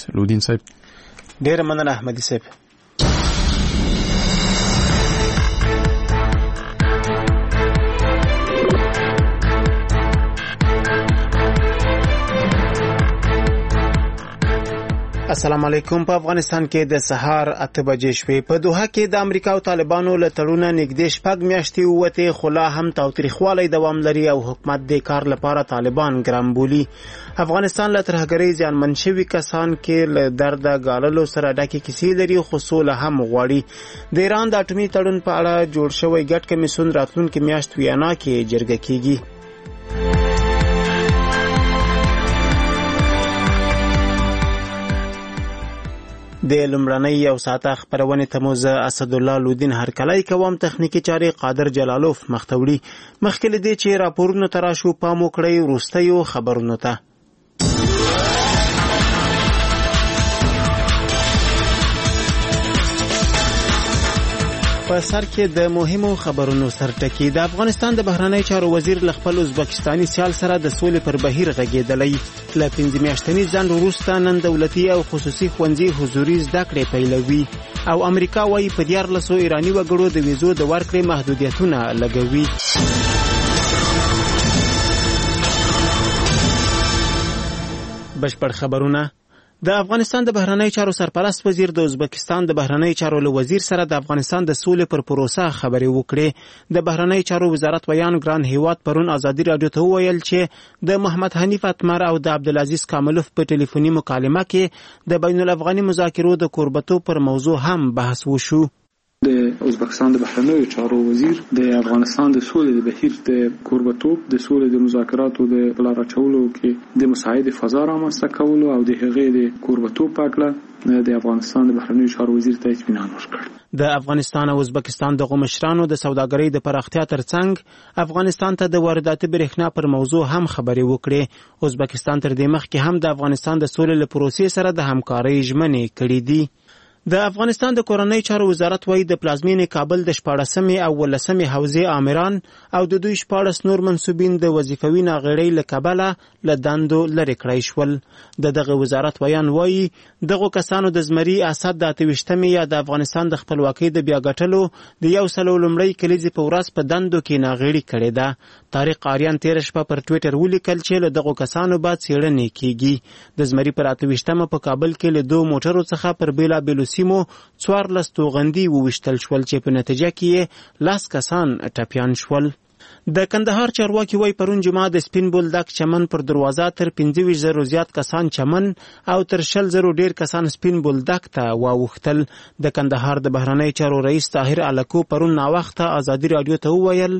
لودین صاحب. ډیر مننه احمدي صاحب. السلام علیکم. په افغانستان کې د سهار 8 بجې شوې. په دوحه کې د امریکا او طالبانو له تړونه نږدې 6 میاشتې ووتې، خو لا هم تاوتریخوالی دوام لري او حکومت د کار لپاره طالبان ګرم بولي. افغانستان له ترهګرۍ زیانمن شوي کسان کې له درده ګاللو سره ډکې کیسې لري، خو سوله هم غواړي. د ایران د اټومي تړون په اړه جوړ شوی ګډ کمیسیون راتلونکې میاشت ویانا کې جرګه کیږي. د لومړنۍ یو ساعته خبرونې ته مو زه اسدالله لودین هرکلی کوم. تخنیکی چارې قادر جلالوف مخته وړي. مخکې له دې چې راپورونو ته راشو پام وکړئ وروستیو خبرونو ته. په سر کې د مهمو خبرونو سرټکی. د افغانستان د بهرنی چارو وزیر له خپل ازبکستاني سیال سره د سولې پر بهیر غږېدلی. له 5 میاشتني ځنډ وروسته نن دولتي او خصوصي ښوونځي حضوري زده کړې پیلوي او امریکا وايي په 1400 ایراني وګړو د ویزو د ورکړې محدودیتونه لګوي. بشپړ خبرونه. د افغانستان د بهرنی چارو سرپرست وزیر د ازبکستان د بهرنی چارو له وزیر سره د افغانستان د سولې پر پروسه خبرې وکړې. د بهرنی چارو وزارت ویان ګران هیواد پرون ازادي رادیو ته وویل چې د محمد حنیف اتمر او د عبدالعزیز کاملوف په ټلیفوني مکالمه کې د بین الافغاني مذاکرو د کوربتو پر موضوع هم بحث وشو. د ازبکستان د بهرنیو چارو وزیر د افغانستان د سولې د بهیر د کوربتوب د سولې د مذاکراتو د بلار اچولو کې د مساعد فضا رامنځته کولو او د هغې د کوربتوب په اړه د افغانستان د بهرنیو چارو وزیر ته اطمینان ورکړ. د افغانستان او ازبکستان د مشرانو د سوداګرۍ د پراختیا ترڅنګ افغانستان ته د وارداتي برېښنا پر موضوع هم خبرې وکړې. ازبکستان تر دې مخکې هم د افغانستان د سولې له پروسې سره د همکارۍ ژمنې کړې دي. د افغانستان د کورنۍ چارو وزارت وايي د پلازمینې کابل د 14مې او 15مې حوزې آمران او د دوی 14 نور منصوبین د وظیفوي ناغېړۍ له کبله له دندو لرې کړای شول. دغه وزارت بیان وايي دغه کسانو د زمري اسد د 28مې یا د افغانستان د خپلواکۍ د بیا ګټلو د یو سلو لومړۍ کلیزې په ورځ په دندو کې ناغېړي کړې ده. طارق آریان تیر شپه پر ټویټر ولیکل چې له دغه کسانو بعد څېړنې کیږي. د زمري پر 28مه په کابل کې له 2 موټرو څخه پر بیلابېلو سیمو 14 توغندي وویشتل شول چې په نتیجه کې 10 کسان ټپیان شول. د کندهار چارواکي وای پرون جمعه د سپین بولدک چمن پر دروازه تر 25,000 زیات کسان چمن او تر 20,000 ډیر کسان سپین بولدک ته واوښتل. د کندهار د بهرنی چارو رئیس طاهر علکو پرون ناوخته ازادي رادیو ته وویل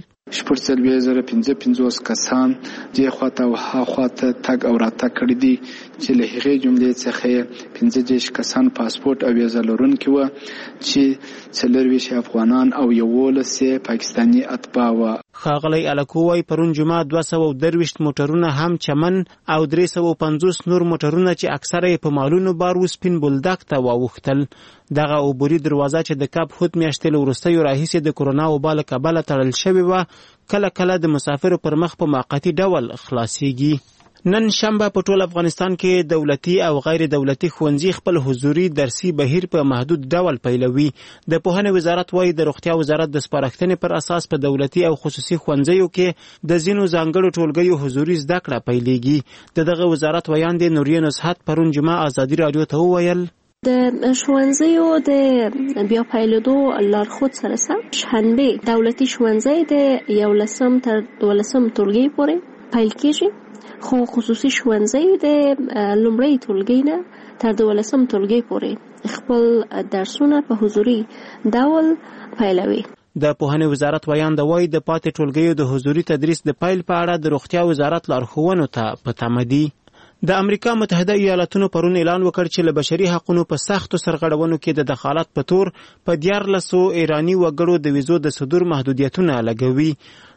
4,055 کسان دې خواته او ها خواته تګ او راتګ کړي دي چې له هغې جملې څخه 15 کسان پاسپورت او ویزه لرونکي وو چې 24 افغانان او 11 پاکستاني اتباع وو. ښاغلی الکو وای پرون جمعه 223 موټرونه هم چمن او 350 نور موټرونه چې اکثره په مالونو بار و سپین بولدک ته واوښتل. دغه عبوري دروازه چې د کاب خود میاشتې له وروستیو راهیسې د کرونا وبا له کبله تړل شوې وه کله کله د مسافرو پر مخ په موقتي ډول خلاصیږي. نن شنبه په ټول افغانستان کې دولتي او غیر دولتي ښوونځي خپل حضوري درسي بهیر په محدود ډول پیلوي. د پوهنې وزارت وايي د روغتیا وزارت د سپارښتنې پر اساس په دولتي او خصوصي ښوونځیو کې د ځینو ځانګړو ټولګیو حضوري زده کړه پیلېږي. دغه وزارت ویان دی نوریه نصحت پرون جمعه ازادي رادیو ته وویل د ښوونځیو د بیا پیلېدو لارښود سره سم شنبه دولتي ښوونځی د 11 تر 12 ټولګي پورې پیل کېږي، خو خصوصي ښوونځی د لومړۍ ټولګي نه تر 12 ټولګي پورې خپل درسونه په حضوري ډول پیلوي. د پوهنې وزارت ویان د وای د پاتې ټولګیو د حضوري تدریس د پیل په اړه د روغتیا وزارت لارښوونو ته په تمه دي. د امریکا متحده ایالاتونو پرون اعلان وکړ چې له بشري حقوقو په سختو سرغړونو کې د دخالت په تور په 1400 ایرانی وګړو د ویزو د صدور محدودیتونه لګوي.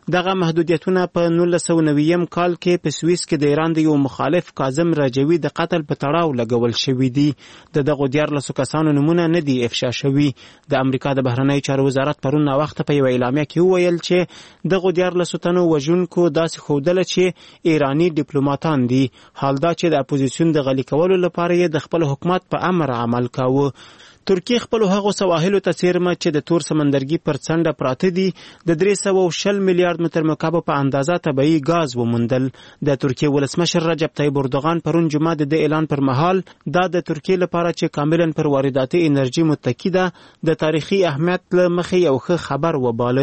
دغه محدودیتونه په 1990 کال کې په سویس کې د ایران د یو مخالف کاظم رجوي د قتل په تړاو لګول شوی دی. دغه 14 کسانو نمونه نه دي افشا شوي. د امریکا د بهرنی چارو وزارت پرون وخت په یو اعلامیه کې وویل چې دغه 14 تنو وژونکو داسې ښودله چې ایرانی ډیپلوماټان دي. حال دا چې د اپوزیسیون د غلي کولو لپاره یې د خپل حکومت په امر عمل کاوه. ترکیه خپل هغو سواحلو ته څیرمه چې د تور سمندرګي پر څنډه پراته دي د 320 میلیارډ متر مکعب په اندازه طبیعي غاز وموندل. د ترکیه ولسمشر رجب طیب اردوغان پرون جمعه د اعلان پر مهال دا د ترکیه لپاره چې کاملا پر وارداتي انرژي متکی ده د تاریخي اهمیت له مخې یو ښه خبر وباله.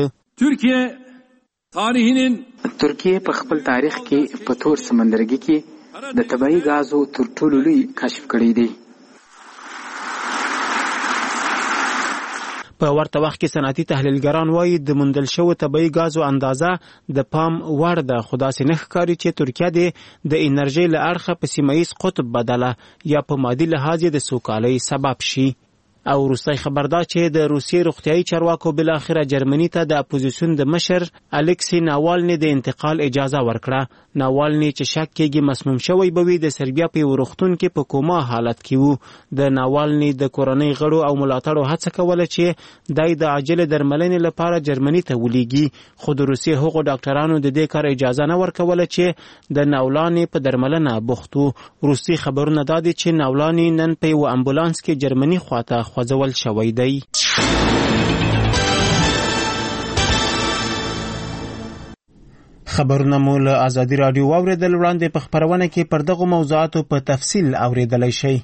ترکیه په خپل تاریخ کې په تور سمندرګي کې د طبیعي غازو تر ټولو لوی کشف کړی دی. په ورته وخت کې صنعتي تحلیلګران وایي د موندل شوو طبیعي غازو اندازه د پام وړ ده، خو داسې نه ښکاري چې ترکیه د انرژۍ له اړخه په سیمه ییز قطب بدله یا په مادي لحاظ د سوکالۍ سبب شي. او وروستی خبر دا چې د روسیې روغتیایي چارواکو بالاخره جرمني ته د اپوزیسیون د مشر الکسی ناوالني د انتقال اجازه ورکړه. ناوالني چې شک کېږي مسموم شوی به وي د سربیا په یو روغتون کې په کوما حالت کې وو. د ناوالني د کورنۍ غړو او ملاتړو هڅه کوله چې دای د عاجل درملنې لپاره جرمني ته ولیږي، خو د روسیې هغو ډاکټرانو د دې کار اجازه نه ورکوله چې د ناولاني په درملنه بوخت وو. روسي خبرونه دا دي چې ناولاني نن په یو امبولانس کې جرمني خواته خوځول شوی دی. خبرونه مو له ازادي راډیو واوریدل. وړاندې په خبرونه کې پر دغه موضوعاتو په تفصیل اوریدلای شئ.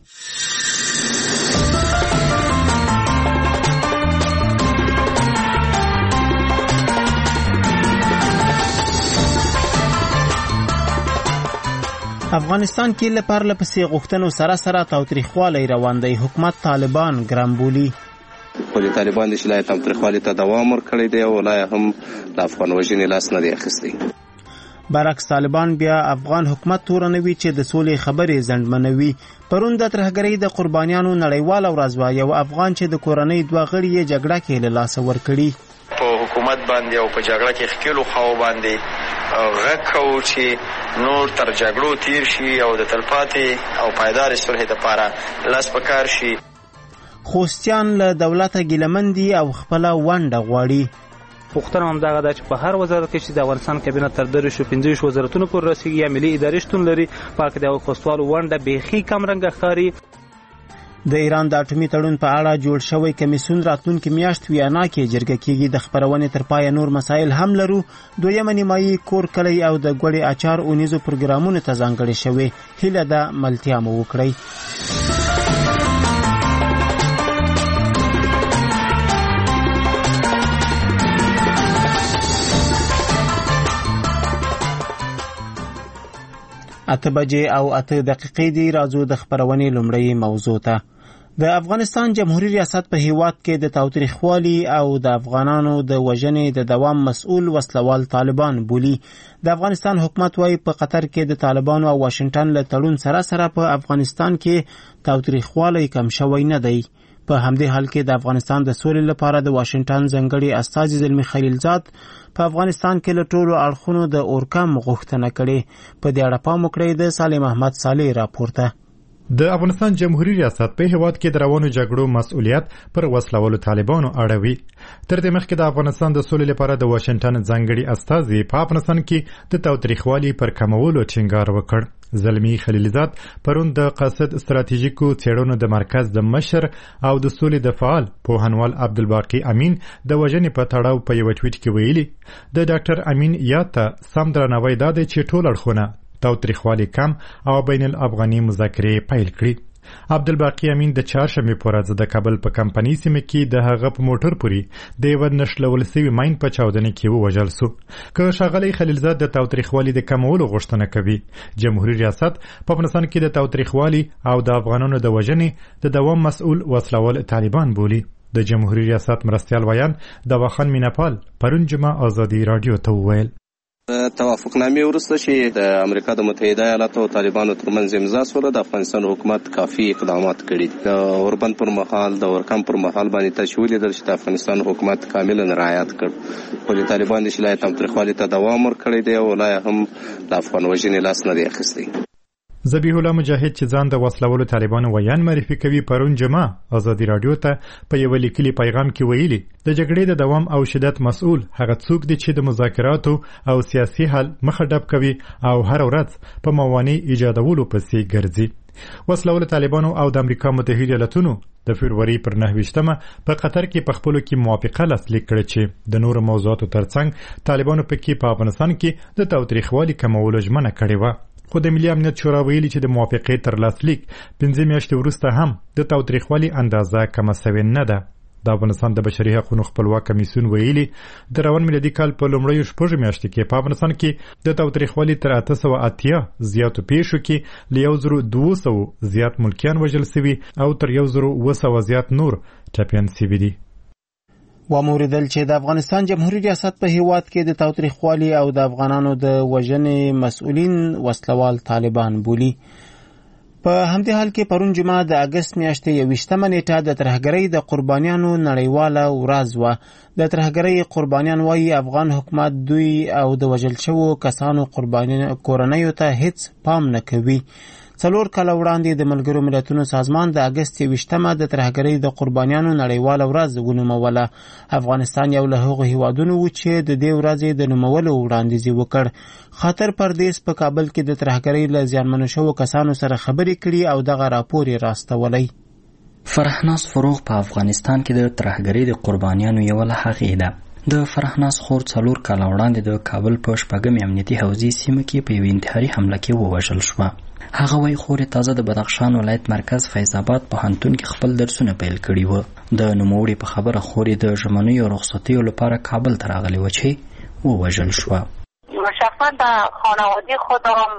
افغانستان کې لپاره لپسې غوښتنو سره سره تاوتریخوالی روان دی. حکومت طالبان ګرام بولي. ولې طالبان د شلای تاوتریخوالي ته دوام ورکړی دی او لا هم د افغان وژنې لاس نه دی اخیستی. برعکس طالبان بیا افغان حکومت تورنوي چې د سولې خبرې ځنډمنوي. پرون د ترهګرۍ د قربانیانو نړیواله ورځ وه. یو افغان چې د کورنۍ 2 غړي یې جګړه کې له لاسه ورکړي. په حکومت باندې او په جګړه کې ښکېلو خواو باندې غږ کوو چې نور تر جګړو تیر شي او د تلپاتې او پایدار صلح دپاره لاس په کار شي. خوستیان له دولته ګیلمن دي او خپله ونډه غواړي. پوښتنه هم دغه ده چې په هر وزارت کې چې د افغانستان کابینه تر 15 وزارتونو پورې رسېږي یا ملي ادارې شتون لري، په کې د خوستوالو ونډه بیخي کمرنګه ښکاري. د ایران د اټومي تړون په اړه جوړ شوی کمیسیون راتلونکې میاشت ویانا کې جرګه کېږي. د خپرونې تر پایه نور مسایل هم لرو. دویمه نیمایي کور کلی او د ګوړې اچار اونیزو پروګرامونو ته ځانګړې شوې. هیله ده ملتیا مو وکړئ. اته بجې او 8 دقیقې دی. راځو د خبرونې لومړی موضوع ته. د افغانستان جمهوریت ریاست په هیواد کې د تاوتریخوالي او د افغانانو د وژنې د دوام مسؤل وسلوال طالبان بولي. د افغانستان حکومت وايي په قطر کې د طالبانو او واشنگټن له تړون سره سره په افغانستان کې تاوتریخوالی کم شوی نه دی. په همدې حال کې د افغانستان د سولې لپاره د واشنگټن ځانګړي استازي زلمی خلیلزاد په افغانستان کې له ټولو اړخونو د اورکم غوښتنه کړې. په دې اړه پام وکړئ د سالم احمد صالح راپورته. د افغانستان جمهوریت ریاست په هیواد کې د روانو جګړو مسؤلیت پر وسلوالو طالبانو اړوي. تر دې مخکې د افغانستان د سولې لپاره د واشنگټن ځانګړي استازي په افغانستان کې د تاوتریخوالي پر کمولو ټینګار وکړ. زلمی خلیلزاد پرون د قاصد استراتیژیکو څېړنو د مرکز د مشر او د سولې د فعال پوهنوال عبدالباقي امین د وژنې په تړاو په یو ټویټ کې ویلي د ډاکټر امین یاد ته سم درناوی دا دی چې ټول اړخونه تاوتریخوالي کم او بین الافغاني مذاکرې پیل کړي. عبدالباقي امین د چهارشنبې په ورځ د کابل په کمپنۍ سیمه کې د هغه په موټر پورې د یوه نښلول سوي ماین په چاودنه کې ووژل سو. که ښاغلی خلیلزاد د تاوتریخوالي د کمولو غوښتنه کوي، جمهوریت ریاست په افغانستان کې د تاوتریخوالي او د افغانانو د وژنې د دوام مسؤل وسلوال طالبان بولي. د جمهوریت ریاست مرستیال ویان دواخان میناپال پرون جمعه ازادي راډیو ته وویل توافقنامې وروسته چې د امریکا د متحده ایالاتو او طالبانو ترمنځ امضا شوله، د افغانستان حکومت کافي اقدامات کړي دي. د اوربند پر مهال، د اورکم پر مهال باندې تاسو ولیدل چې د افغانستان حکومت کاملا رعایت کړ، خو د طالبان د شلای تاوتریخوالي ته دوام ورکړی دی او لا هم د افغان وژنې لاس نه دی اخیستی. ذبیح الله مجاهد چې ځان د وسلوالو طالبانو ویان معرفي کوي، پرون جمعه ازادي رادیو ته په یو لیکلي پیغام کې ویلي د جګړې د دوام او شدت مسؤل هغه څوک دی چې د مذاکراتو او سیاسي حل مخه ډب کوي او هر ورځ په موانع ایجادولو پسې ګرځي. وسلوالو طالبانو او د امریکا متحده ایالاتونو د فبرवरी پر 9 په قطر کې په خپلو کې موافقه لاسلیک کړه چې د نورو موضوعاتو ترڅنګ طالبانو پکې په افغانستان کې د تاوتریخوالي کمولو ژمنه کړې وه. خو د ملي امنیت شورا ویلي چې د موافقې تر لاسلیک 5 میاشتې وروسته هم د تاوتریخوالي اندازه کمه سوې نه ده. د افغانستان د بشري حقوقو خپلواک کمیسیون ویلي د روان میلادي کال په لومړیو 6 میاشتو کې په افغانستان کې د تاوتریخوالي تر 880 زیاتو پیښو کې له 1200 زیات ملکیان وژل شوي او تر 1200 زیات نور ټپیان شوي دي. وموریدل چې د افغانستان جمهوریت ریاست په هیواد کې د تاوتریخوالي او د افغانانو د وژنې مسؤلین وسلوال طالبان بولي. په همدې حال کې پرون جمعه د اگست میاشتې 21 نیټه د ترهګرۍ د قربانیانو نړیواله ورځ وه. د ترهګرۍ قربانیان وایي افغان حکومت دوی او د وژل شوو کسانو کورنیو ته هیڅ پام نه کوي. 4 کاله وړاندې د ملګرو ملتونو سازمان د اگست 21 د ترهګرۍ د قربانیانو نړیواله ورځ ونوموله. افغانستان یو له هغو هیوادونو و چې د دې ورځې د نومولو وړاندیز وکړ. خاطر پردیس په کابل کې د ترهګرۍ له زیانمنو شوو کسانو سره خبرې کړي او دغه راپور یې راستولی. فرحناز فروغ په افغانستان کې د ترهګرۍ د قربانیانو یو له هغې ده. د فرحناز خور 4 کاله وړاندې د کابل په 8 امنیتي حوزې سیمه کې په یو انتحاري حمله کې ووژل شوه. هغه وایي خور تازه د بدخشان ولایت مرکز فیض آباد پوهنتون کې خپل درسونه پیل کړي وو. د نوموړي په خبره خور د ژمنیو رخصتیو لپاره کابل ته راغلی و چې ووژل شوه. شخصا به خانواده خودم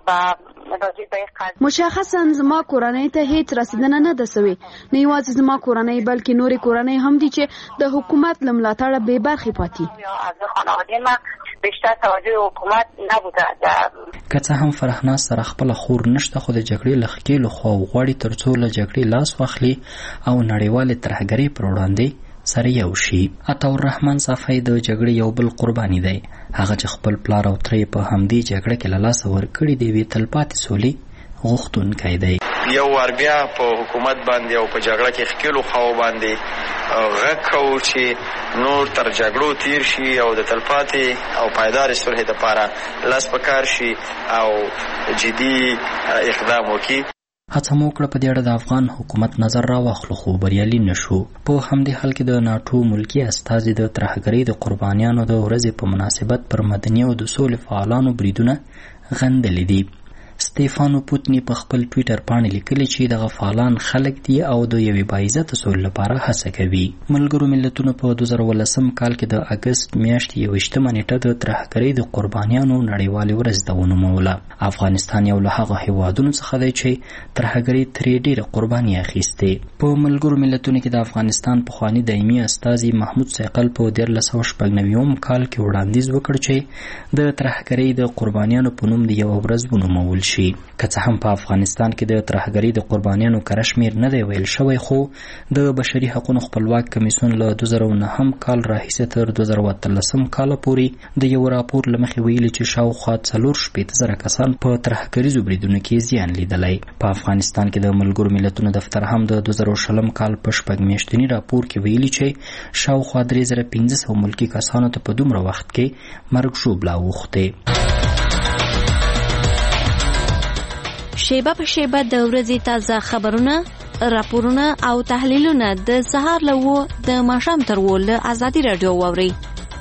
مشخصا زما کورنۍ ته هیڅ رسیدنه نه ده سوې، نه یوازې زما کورنۍ بلکې نورې کورنۍ هم دي چې د حکومت له ملاتړه بې برخې پاتې. از خانواده ما بیشتر توجه حکومت نبوده. که څه هم فرحناز سره خپل خور نشته، خو د جګړې له ښکېلو خوا غواړي ترڅو له جګړې لاس واخلي او نړیوالې ترهګرۍ پر وړاندې سره یو شي. عطاالرحمن صافی د جګړې یو بل قرباني دی. هغه چې خپل پلار او ترې په همدې جګړه کې له لاسه ورکړي دی، وی تلپاتې سولې غوښتونکی دی. یو ور بیا په حکومت باندې او په جګړه کې ښکېلو خواو باندې غږ کوو چې نور تر جګړو تیر شي او د تلپاتې او پایدار صلح دپاره لاس په کار شي او جدي اقدام وکړي. هڅه مو وکړه په دې اړه د افغان حکومت نظر راواخلو، خو بریالي نشو. په همدې حال کې د ناټو ملکي استازي د ترهګرۍ د قربانیانو د ورځې په مناسبت پر مدني او د سولې فعالانو بریدونه غندلي دي. ستیفانو پوتنی په خپل ټویټر باندې لیکلي چې دغه فعالان خلک دي او د یوې باعزته سولې لپاره هڅه کوي. ملګرو ملتونو په 2018 کال کې د اگست میاشتې 21 نیټه د ترهګرۍ د قربانیانو نړیوالې ورځ ته ونوموله. افغانستان یو له هغو هیوادونو څخه دی چې ترهګرۍ ترې ډېره قرباني اخیستې. په ملګرو ملتونو کې د افغانستان پخواني دایمي استازي محمود سیقل په 1996 کال کې وړاندیز وکړ چې د ترهګرۍ د قربانیانو په نوم د یو ورځ ونومول شي. که څه هم په افغانستان کې د ترهګرۍ د قربانیانو کره شمېر نه دی ویل شوی، خو د بشري حقوقو خپلواک کمیسیون له 2009 کال راهیسې تر 2013 کال پورې د یو راپور له مخې ویلي چې شاوخوا 4,000 کسان په ترهګریزو بریدونو کې زیان لیدلی. په افغانستان کې د ملګرو ملتونو دفتر هم د 2020 کال په 6 میاشتني راپور کې ویلي چې شاوخوا 3,500 ملکي کسانو ته په دومره وخت کې مرګ ژوبله اوښتې. شیبه په شیبه د ورځې تازه خبرونه، راپورونه او تحلیلونه د سهار له 9 د ماښام تر 10 له ازادي رادیو واورئ.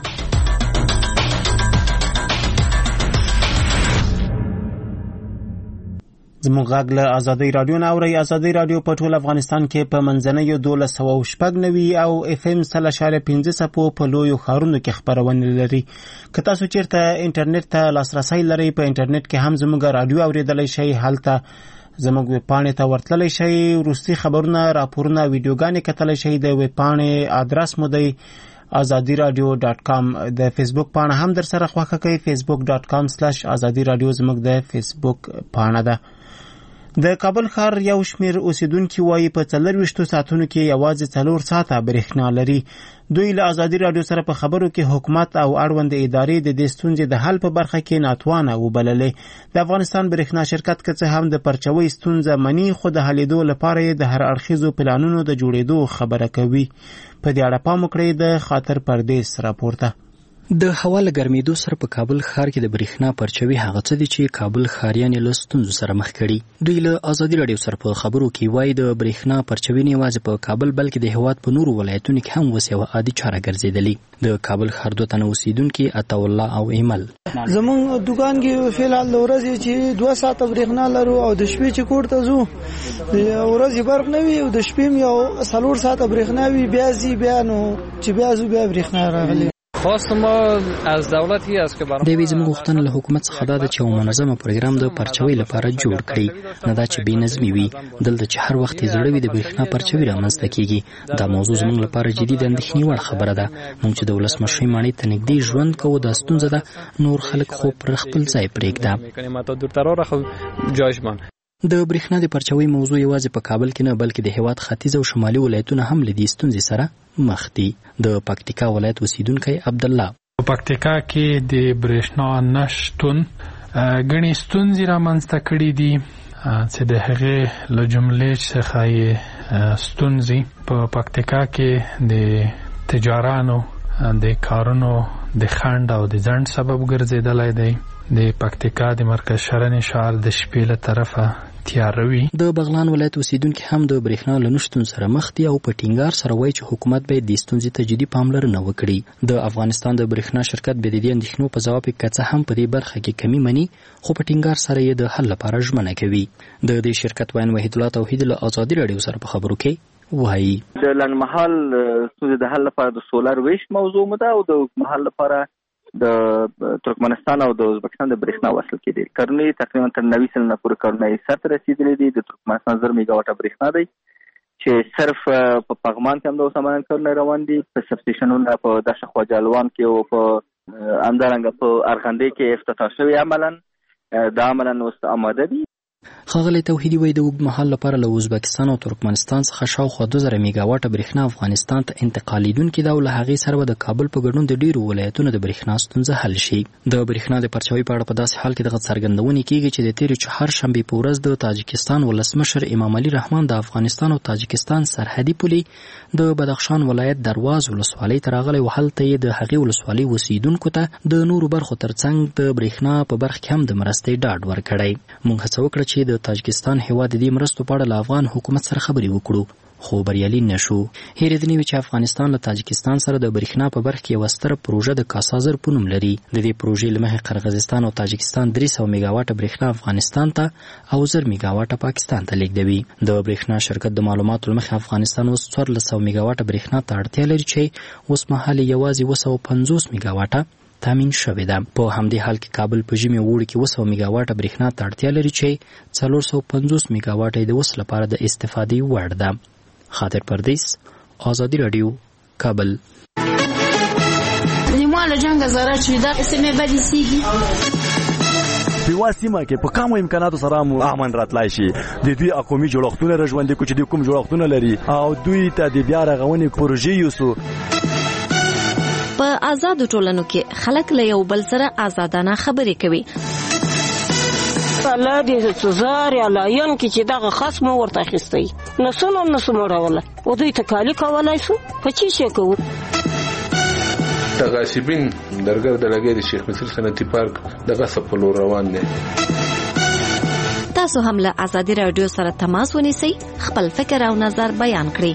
زموږ غږ له ازادي رادیو نه اورئ. ازادي رادیو په ټول افغانستان کې په منځنیو 1290 او اف ام 3.5 په لویو ښارونو کې خپرونه لري. که تاسو چیرته انټرنیټ ته لاسرسی لرئ، په انټرنیټ کې هم زموږ رادیو اوریدلی شئ. هلته زموږ ویب پاڼې ته ورتللی شئ، وروستي خبرونه، راپورونه، ویډیوګانې کتلی شئ. د ویب پاڼې ادرس مو دی azadiradio.com د فیسبوک پاڼه هم در سره خوښه کوي. facebook.com/azadiradio زموږ د فیسبوک پاڼه ده. د کابل ښار یو شمیر اوسیدونکي وایي په 24 ساعتونو کې یوازې 4 ساعته برېښنا لري. دوی له ازادي رادیو سره په خبرو کې حکومت او اړوند ادارې د دې ستونزې د حل په برخه کې ناتوانه وبللې. د افغانستان برېښنا شرکت که څه هم د پرچوي ستونزه مني، خو د حلېدو لپاره یې د هر اړخیزو پلانونو د جوړېدو خبره کوي. په دې اړه پام وکړئ د خاطر پردیس راپورته. د هوا له ګرمېدو سره په کابل ښار کې د برېښنا پرچوي هغه څه دي چې کابل ښاریان له ستونزو سره مخ کړي. دوی له ازادي رادیو سره په خبرو کې وایي د برېښنا پرچوي نه یوازې په کابل بلکې د هېواد په نورو ولایتونو کې هم اوس یوه عادي چاره ګرځېدلې. د کابل ښار 2 تنه اوسیدونکي عطاالله او ایمل زمونږ دوکان کې فعلال د ورځې چې 2 ساعته برېښنا لرو او د شپې چې کور ته ځو د ورځې برق نه وي او د شپې یو 4 ساعته برېښنا وي، بیا ځي بیا نو چې بیا ځو بیا برېښنا راغلي. خواست ما از دولتی است که د دې زموږ غوښتنه له حکومت څخه دا ده چې یو منظمه پروګرام د پرچوي لپاره جوړ کړي، نه دا چې بې نظمي وي. دلته چې هر وخت زړه وي د برېښنا پرچوي رامنځته کیږي. دا موضوع زموږ لپاره جدي د اندېښنې وړ خبره ده. موږ چې د ولسمشرۍ ماڼۍ ته نږدې ژوند کوو دا ستونزه ده، نور خلک خو پر خپل ځای پرېږده. د برېښنا د پرچوي موضوع یوازې په کابل کې نه بلکې د هېواد ختیځ او شمالي ولایتونه هم له دې ستونزې سره مخ دي. د پکتیکا ولایت اوسیدونکی عبدالله په پکتیکا کې د برېښنا نشتون ګڼې ستونزې رامنځته کړي دي چې د هغې له جملې څخه یې ستونزې په پکتیکا کې د تجارانو د کارونو د خنډ او د ځنډ سبب ګرځېدلی دی. د پکتیکا د مرکز شرن ښار د شپې له طرفه تیاروي. د بغلان ولایت اوسیدونکي هم د برېښنا له نشتون سره مخ دي او په ټینګار سره وایي چې حکومت باید د ستونزې ته جدي پاملرنه وکړي. د افغانستان د برېښنا شرکت به د دې اندېښنو په ځواب کې که څه هم په دې برخه کې کمی مني، خو په ټینګار سره یې د حل لپاره ژمنه کوي. د دې شرکت وین وحید الله توحید له ازادي رادیو سره په خبرو کې وایي د لنډمهال ستونزې د حل لپاره د سولر ویش موضوع ده او د اوږدمهال لپاره د ترکمنستان او د ازبکستان د برېښنا وصل کېدل. کارونه تقریبا تر 90 سلنه پورې کارونه یې سرته رسېدلي دي. د ترکمنستان 1000 میګاواټه برېښنا دی چې صرف په پغمان کې هم د اوسمنن کارونه روان دي، په سب سټیشنونو په دشت خواجه الوان کې او په همدارنګه په ارغندې کې افتتاح شوی دا عملاً اوس آماده دي. ښاغلی توحیدي وایي د اوږدمهال لپاره له ازبکستان او ترکمنستان څخه شاوخوا 2000 میګاواټه برېښنا افغانستان ته انتقالیدونکې ده او له هغې سره به د کابل په ګډون د ډېرو ولایتونو د برېښنا ستونزه حل شي. د برېښنا د پرچوي په اړه په داسې حال کې دغه څرګندونې کېږي چې د تېرې چهارشنبې په ورځ د تاجکستان ولسمشر امام علي رحمان د افغانستان او تاجکستان سرحدي پولې د بدخشان ولایت درواز ولسوالۍ ته راغلی او هلته یې د هغې ولسوالۍ اوسیدونکو ته د نورو برخو ترڅنګ د برېښنا په برخه کې هم د مرستې ډاډ ورکړی. موږ هڅه وکړه چې د تاجکستان هېواد د دې مرستو په اړه له افغان حکومت سره خبرې وکړو، خو بریالي نشو. هېرېدنې وي چې افغانستان له تاجکستان سره د برېښنا په برخه کې یوه ستره پروژه د کاسازر په نوم لري. د دې پروژې له مخې قرغیزستان او تاجکستان 300 میګاواټه برېښنا افغانستان ته او 1000 میګاواټه پاکستان ته لیږدوي. د برېښنا شرکت د معلوماتو له مخې افغانستان اوس 1400 میګاواټه برېښنا ته اړتیا لري چې اوس مهال یوازې 250 میګاواټه تامین شوې ده. په همدې حال کې کابل په ژمي او اوړي کې 200 میګاواټه برېښنا ته اړتیا لري چې 450 میګاواټه د اوس لپاره د استفادې وړ ده. خاطر پردیس، ازادي رادیو، کابل. نیماله جنگ زره چې دا اسمه بدی سیږي په واسمه کې په کوم امکاناتو سره مو امن راتلای شي. د دوی اقومي جوړښتونه رژوندې کوي چې د کوم جوړښتونه لري او دوی ته د بیا رغونې پروژې یوسو. په آزادو ټولنو کې خلک له یو بل سره آزادانه خبرې کوي. الله دې سزار یا لاین کې چې دغه خصم ورته اخیستی نسونه مړوله او دوی ته کالی کولای شو په چی شي کوو. تغاسبین درګر د لګي د شیخ مصر صنعتي پارک دغه سپلو روان دي. تاسو هم له ازادي رادیو سره تماس ونیسئ، خپل فکر او نظر بیان کړئ.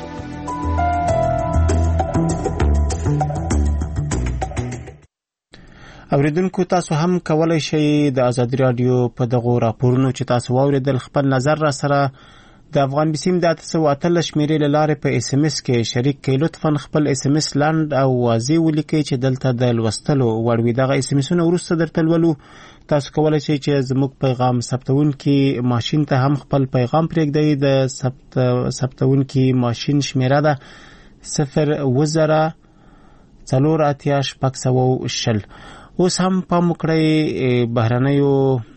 اوریدونکو تاسو هم کولای شئ د ازادي رادیو په دغه راپورونو چې تاسو واوریدل خپل نظر را سره د افغان بسیم د 813 شمیرې له لارې په اس ام اس کې شریک کړئ. لطفا خپل اس ام اس لاند او واضح ولیکئ چې دلته د لوستلو وړ وي. دغه اس ام اسونه وروسته درته لولو. تاسو کولای شئ چې زموږ پیغام ثبتونکي ماشین ته هم خپل پیغام پرېږدئ. د ثبتونکي ماشین شمیره ده 010 486 اوس هم پام وکړئ بهرنیو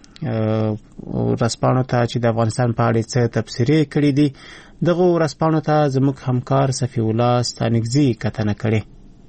ورځپاڼو ته چې د افغانستان په اړه څه تبصرې کړي دي. دغه ورځپاڼو ته زموږ همکار صفی الله ستانکزي کتنه کړې.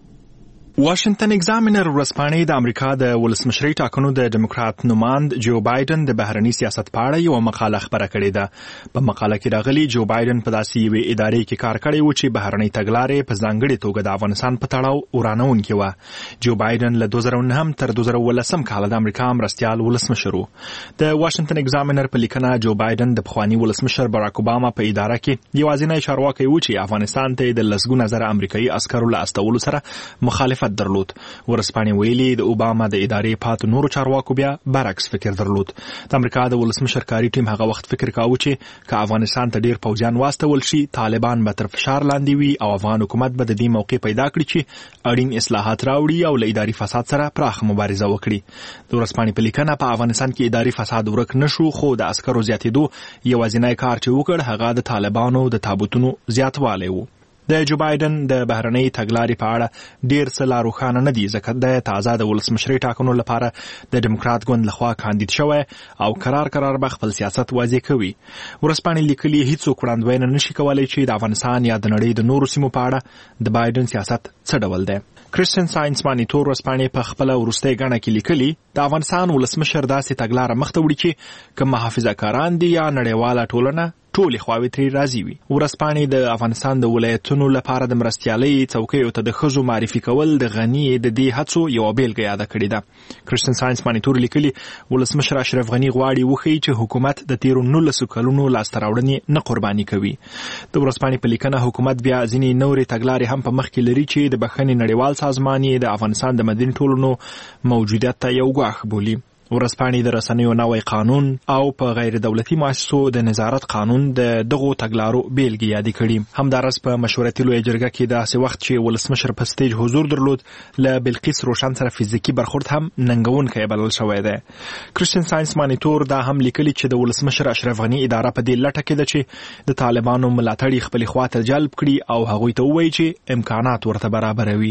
واشنگټن ایگزامینر ورځپاڼې د امریکا د ولسمشرۍ ټاکنو د ډیموکرات نوماند جو بایدن د بهرني سیاست په اړه یو مقاله خبره کړې ده. په مقاله کې راغلي جو بایدن په داسې یوې ادارې کې کار کړی و چې بهرنۍ تګلارې په ځانګړې توګه د افغانستان په تړاو ورانونکې وه. جو بایدن له 2009 تر 2018 کال د امریکا مرستیال ولسمشر و. د واشنگټن ایگزامینر په لیکنه جو بایدن د پخواني ولسمشر باراک اوباما په اداره کې یوازینی چارواکی و چې افغانستان ته د لسګونه زره امریکایي عسکرو له استولو سره مخالفت درلود. ورځپاڼې ویلي د اوباما د ادارې پاتو نورو چارواکو بیا برعکس فکر درلود. د امریکا د ولسمشر کاري ټیم هغه وخت فکر کاوه چې که افغانستان ته ډیر پوځیان واستول شي طالبان به تر فشار لاندې وي او افغان حکومت به د دې موقع پیدا کړي چې اړین اصلاحات راوړي او له اداري فساد سره پراخ مبارزه وکړي. د ورځپاڼې په لیکنه په افغانستان کې اداري فساد ورک نشو، خو د عسکرو زیاتېدو یوازینی کار چې وکړ هغه د طالبانو د تابوتونو زیاتوالی و. د جو بایدن د بهرنۍ تګلارې په اړه ډیر څه لا روښانه نه دي ځکه د تازه د ولسمشرۍ ټاکنو لپاره د ډیموکرات ګوند لخوا کاندید شوی او قرار به خپل سیاست واضح کوي. ورځپاڼې لیکلي هیڅوک وړاندوینه نشي کولی چې د افغانستان یا د نړۍ د نورو سیمو په اړه د بایدن سیاست څه ډول دی. کرسچن ساينس مانیټور ورځپاڼې په خپل وروستۍ غاڼه کې لیکلي د افغانستان ولسمشر داسې تګلاره مخته وړي چې کوم محافظه‌کاران دي یا نړیواله ټولنه ټولې خواوې ترې راضي وي. ورځپاڼې د افغانستان د ولایتونو لپاره د مرستیالۍ څوکیو ته د ښځو معرفي کول د غني د دې هڅو یوه بیلګه یاده کړې ده. کرسچن ساينس مانیټور لیکلي ولسمشر اشرف غني غواړي وښیي چې حکومت د تیرو 19 کلونو لاسته راوړنې نه قرباني کوي. د ورځپاڼې په لیکنه حکومت بیا ځینې نورې تګلارې هم په مخ کې لري چې د بخښنې نړیوال سازمان یې د افغانستان د مدني ټولنو موجودیت ته یو ګواښ بولي. ورځپاڼې د رسنیو نوی قانون او په غیر دولتي مؤسسو د نظارت قانون د دغو تګلارو بیلګې یادې کړي. همداراز په مشورتي لویه جرګه کې داسې وخت چې ولسمشر په سټیج حضور درلود له بلقیس روشن سره فزیکي برخورد هم ننګونکی بلل شوی دی. کرسچن ساينس مانیټور دا هم لیکلي چې د ولسمشر اشرف غني اداره په دې لټه کې ده چې د طالبانو ملاتړي خپلې خواته جلب کړي او هغوی ته ووایي چې امکانات ورته برابروي.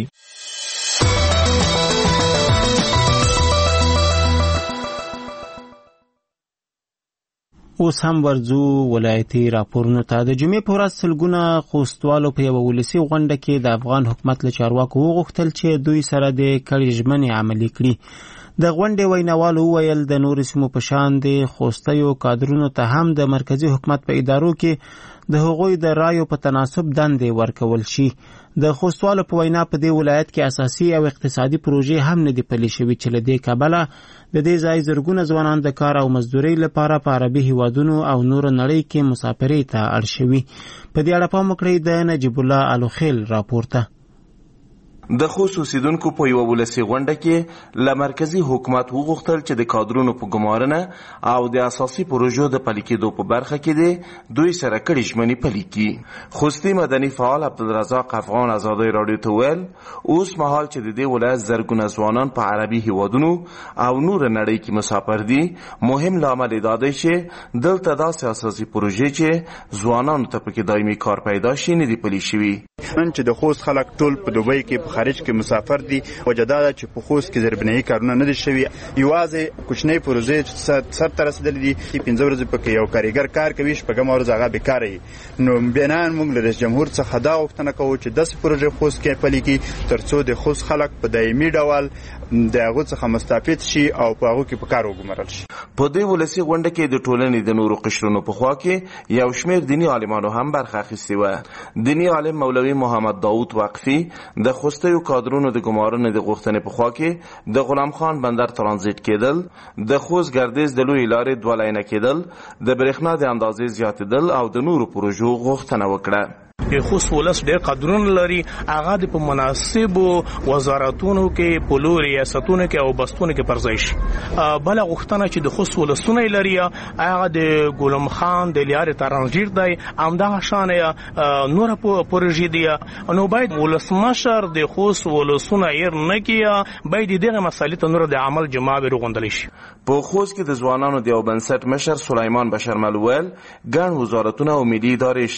اوس هم ورځو ولایتي راپورونو ته. د جمعې په ورځ سلګونه خوستوالو په یوه ولسي غونډه کې د افغان حکومت له چارواکو وغوښتل چې دوی سره د کړې ژمنې عملي کړي. د غونډې ویناوالو وویل د نورو سیمو په شان د خوستیو کادرونو ته هم د مرکزي حکومت په ادارو کې د هغوی د رایو په تناسب دندې ورکول شي. د خوستوالو په وینا په دې ولایت کې اساسي او اقتصادي پروژې هم نه دي پلي شوي چې له دې کبله د دې ځای زرګونه ځوانان د کار او مزدورۍ لپاره په عربي هیوادونو او نورو نړۍ کې مسافرۍ ته اړ شوي. په دې اړه پام وکړئ د نجیب الله الوخیل راپورته. د خوست اوسیدونکو په یوه ولسي غونډه کې له مرکزي حکومت وغوښتل چې د کادرونو په ګمارنه او د اساسي پروژو د پلي کېدو په برخه کې دوی سره کړې ژمنې پلي کړي. خوستي مدني فعال عبدالرزاق افغان ازادۍ راډیو ته ویل اوس مهال چې د دې ولایت زرګونه ځوانان په عربي هیوادونو او نور نړۍ کې مسافر دي، مهم لامل دا دی چې دلته داسې اساسي پروژې چې ځوانانو ته پکې دایمي کار پیدا شي نه دي پلي شوي. نن چې د خوست خلک ټول په دوبۍ کې په خارج کې مسافر دي، وجه دا ده چې په خوست کې زیربنایي کارونه نه دي شوي. یوازې کوچنۍ پروژې سر ته رسېدلې دي. 15 ورځې پکې یو کارګر کار کوي، شپږمه ورځ هغه بیکاره وي. نو بنان موږ له رئیس جمهور څخه دا غوښتنه کوو چې داسې پروژې خوست کې پلي کړي تر څو د خوست خلک په دایمي ډول د هغو څخه مستفید شي او په هغو کې په کار وګمارل شي. په دې ولسي غونډه کې د ټولنې د نورو قشرونو په خوا کې یو شمېر دیني عالمانو هم برخه اخیستې وه. دیني عالم مولوي محمد داود وقفي د خوستیو کادرونو د ګمارنې د غوښتنې په خوا کې د غلام خان بندر ترانزیت کېدل، د خوست ګردیز د لویې لارې 2 لینه کېدل، د برېښنا د اندازې زیاتېدل او د نورو پروژو غوښتنه وکړه. خوست ولس ډېر قدرونه لري، هغه د په مناسبو وزارتونو کې په لوی ریاستونو کې او بستونو کې پر ځای شي. بله غوښتنه چې د خوست ولسونه لري هغه د غلام خان د لارې ترانزیت دی، همدغه شان نور پروژې دي. نو باید ولسمشر د خوست ولسونه هیر نه کړي، باید دغه مسالې ته نور د عمل جمع وروغندل شي. په خوست کې د ځوانانو د یو بنسټ مشر سلیمان بشرمل ویل ګڼ وزارتونه او ملي ادارې شته.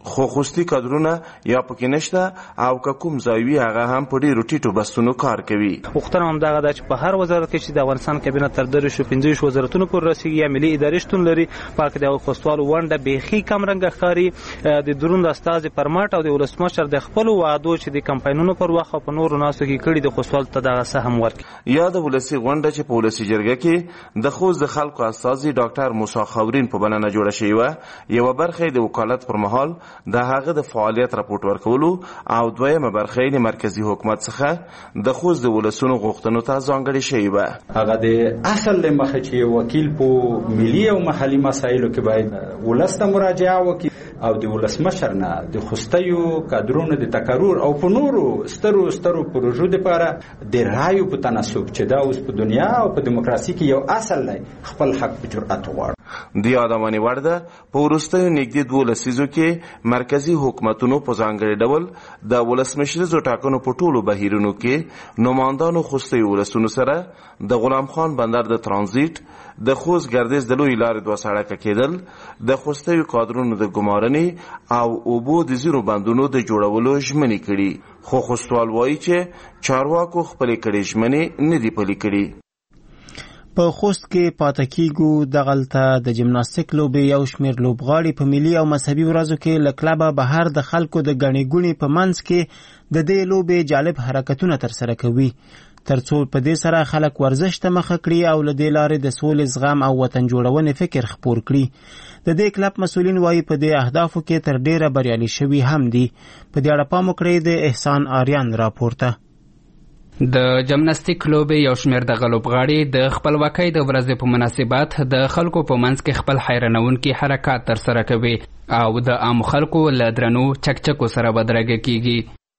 خو خوستي کادرونه یا پکې نشته او که کوم ځای وي هغه هم په ډېرو ټیټو بستونو کار کوي. غوښتنه همدغه ده چې په هر وزارت کې چې د افغانستان کابینه تر 15 وزارتونو پورې رسیږي یا ملي ادارې شتون لري، پاک د خوستوالو ونډه بیخي کم رنګه ښکاري. د دروند استازي پرمټ او د ولسمشر د خپل وعدو چې د کمپاینونو پر وخت په نورو ناسو کې کړي د خوستوال ته دغه سهم ورکړي. یا د ولسی غونډه چې په ولسی جرګه کې د خوست د خلکو استازي ډاکټر موسی خاورین په بلنه جوړه شوې وه. یوه برخه د وکالت پر مهال د هغه د فعالیت راپورټ ورکولو او دویمه برخه د مرکزی حکومت څخه د خوست د ولسونو غوښتنو ته ځانګړې شوې وه. هغه د اصل له مخه چې وکیل په ملي او محلي مسایلو کې باید ولس ته مراجعه وکړي او د ولسمشر نه د خوستیو کادرونو د تکرر او په نورو سترو پروژو لپاره د رایو په تناسب چې دا اوس په دنیا او په دیموکراسي کې یو اصل دی خپل حق په جرأت وغواړي. د یادونې وړ ده په وروستیو نږدې 2 لسیزو کې مرکزی حکومتونو په ځانګړي ډول د ولسمشریزو ټاکنو په ټولو بهیرونو کې نمایندانو خوستیو ولسونو سره د غلام خان بندر د ترانزیت، د خوست ګردیز د لوی لارې 2 سړکه کېدل، د خوستیو کادرونو د ګمارنې او اوبو د زیرو بندونو د جوړولو ژمنې کړي. خو خوستوال وایي چې چارواکو خپلې کړې ژمنې نه دي پلي کړي. په خوست کې پاتې کېږو دغلته د جمناستیک لوبې یو شمېر لوبغاړي په ملي او مذهبي ورځو کې له کلبه بهر د خلکو د ګڼې ګوڼې په منځ کې د دې لوبې جالب حرکتونه ترسره کوي ترڅو په دې سره خلک ورزش ته مخه کړي او له دې لارې د سولې، زغم او وطن جوړونې فکر خپور کړي. د دې کلب مسؤلین وایي په دې اهدافو کې تر ډیره بریالي شوي هم دي. په دې اړه پام وکړئ د احسان آریان راپورته. د جمناستیک لوبې یو شمېر د لوبغاړي د خپلواکۍ د ورځې په مناسبت د خلکو په منځ کې خپل حیرانونکي حرکات ترسره کوي او د عام خلکو له درنو چکچکو سره بدرګه کیږي.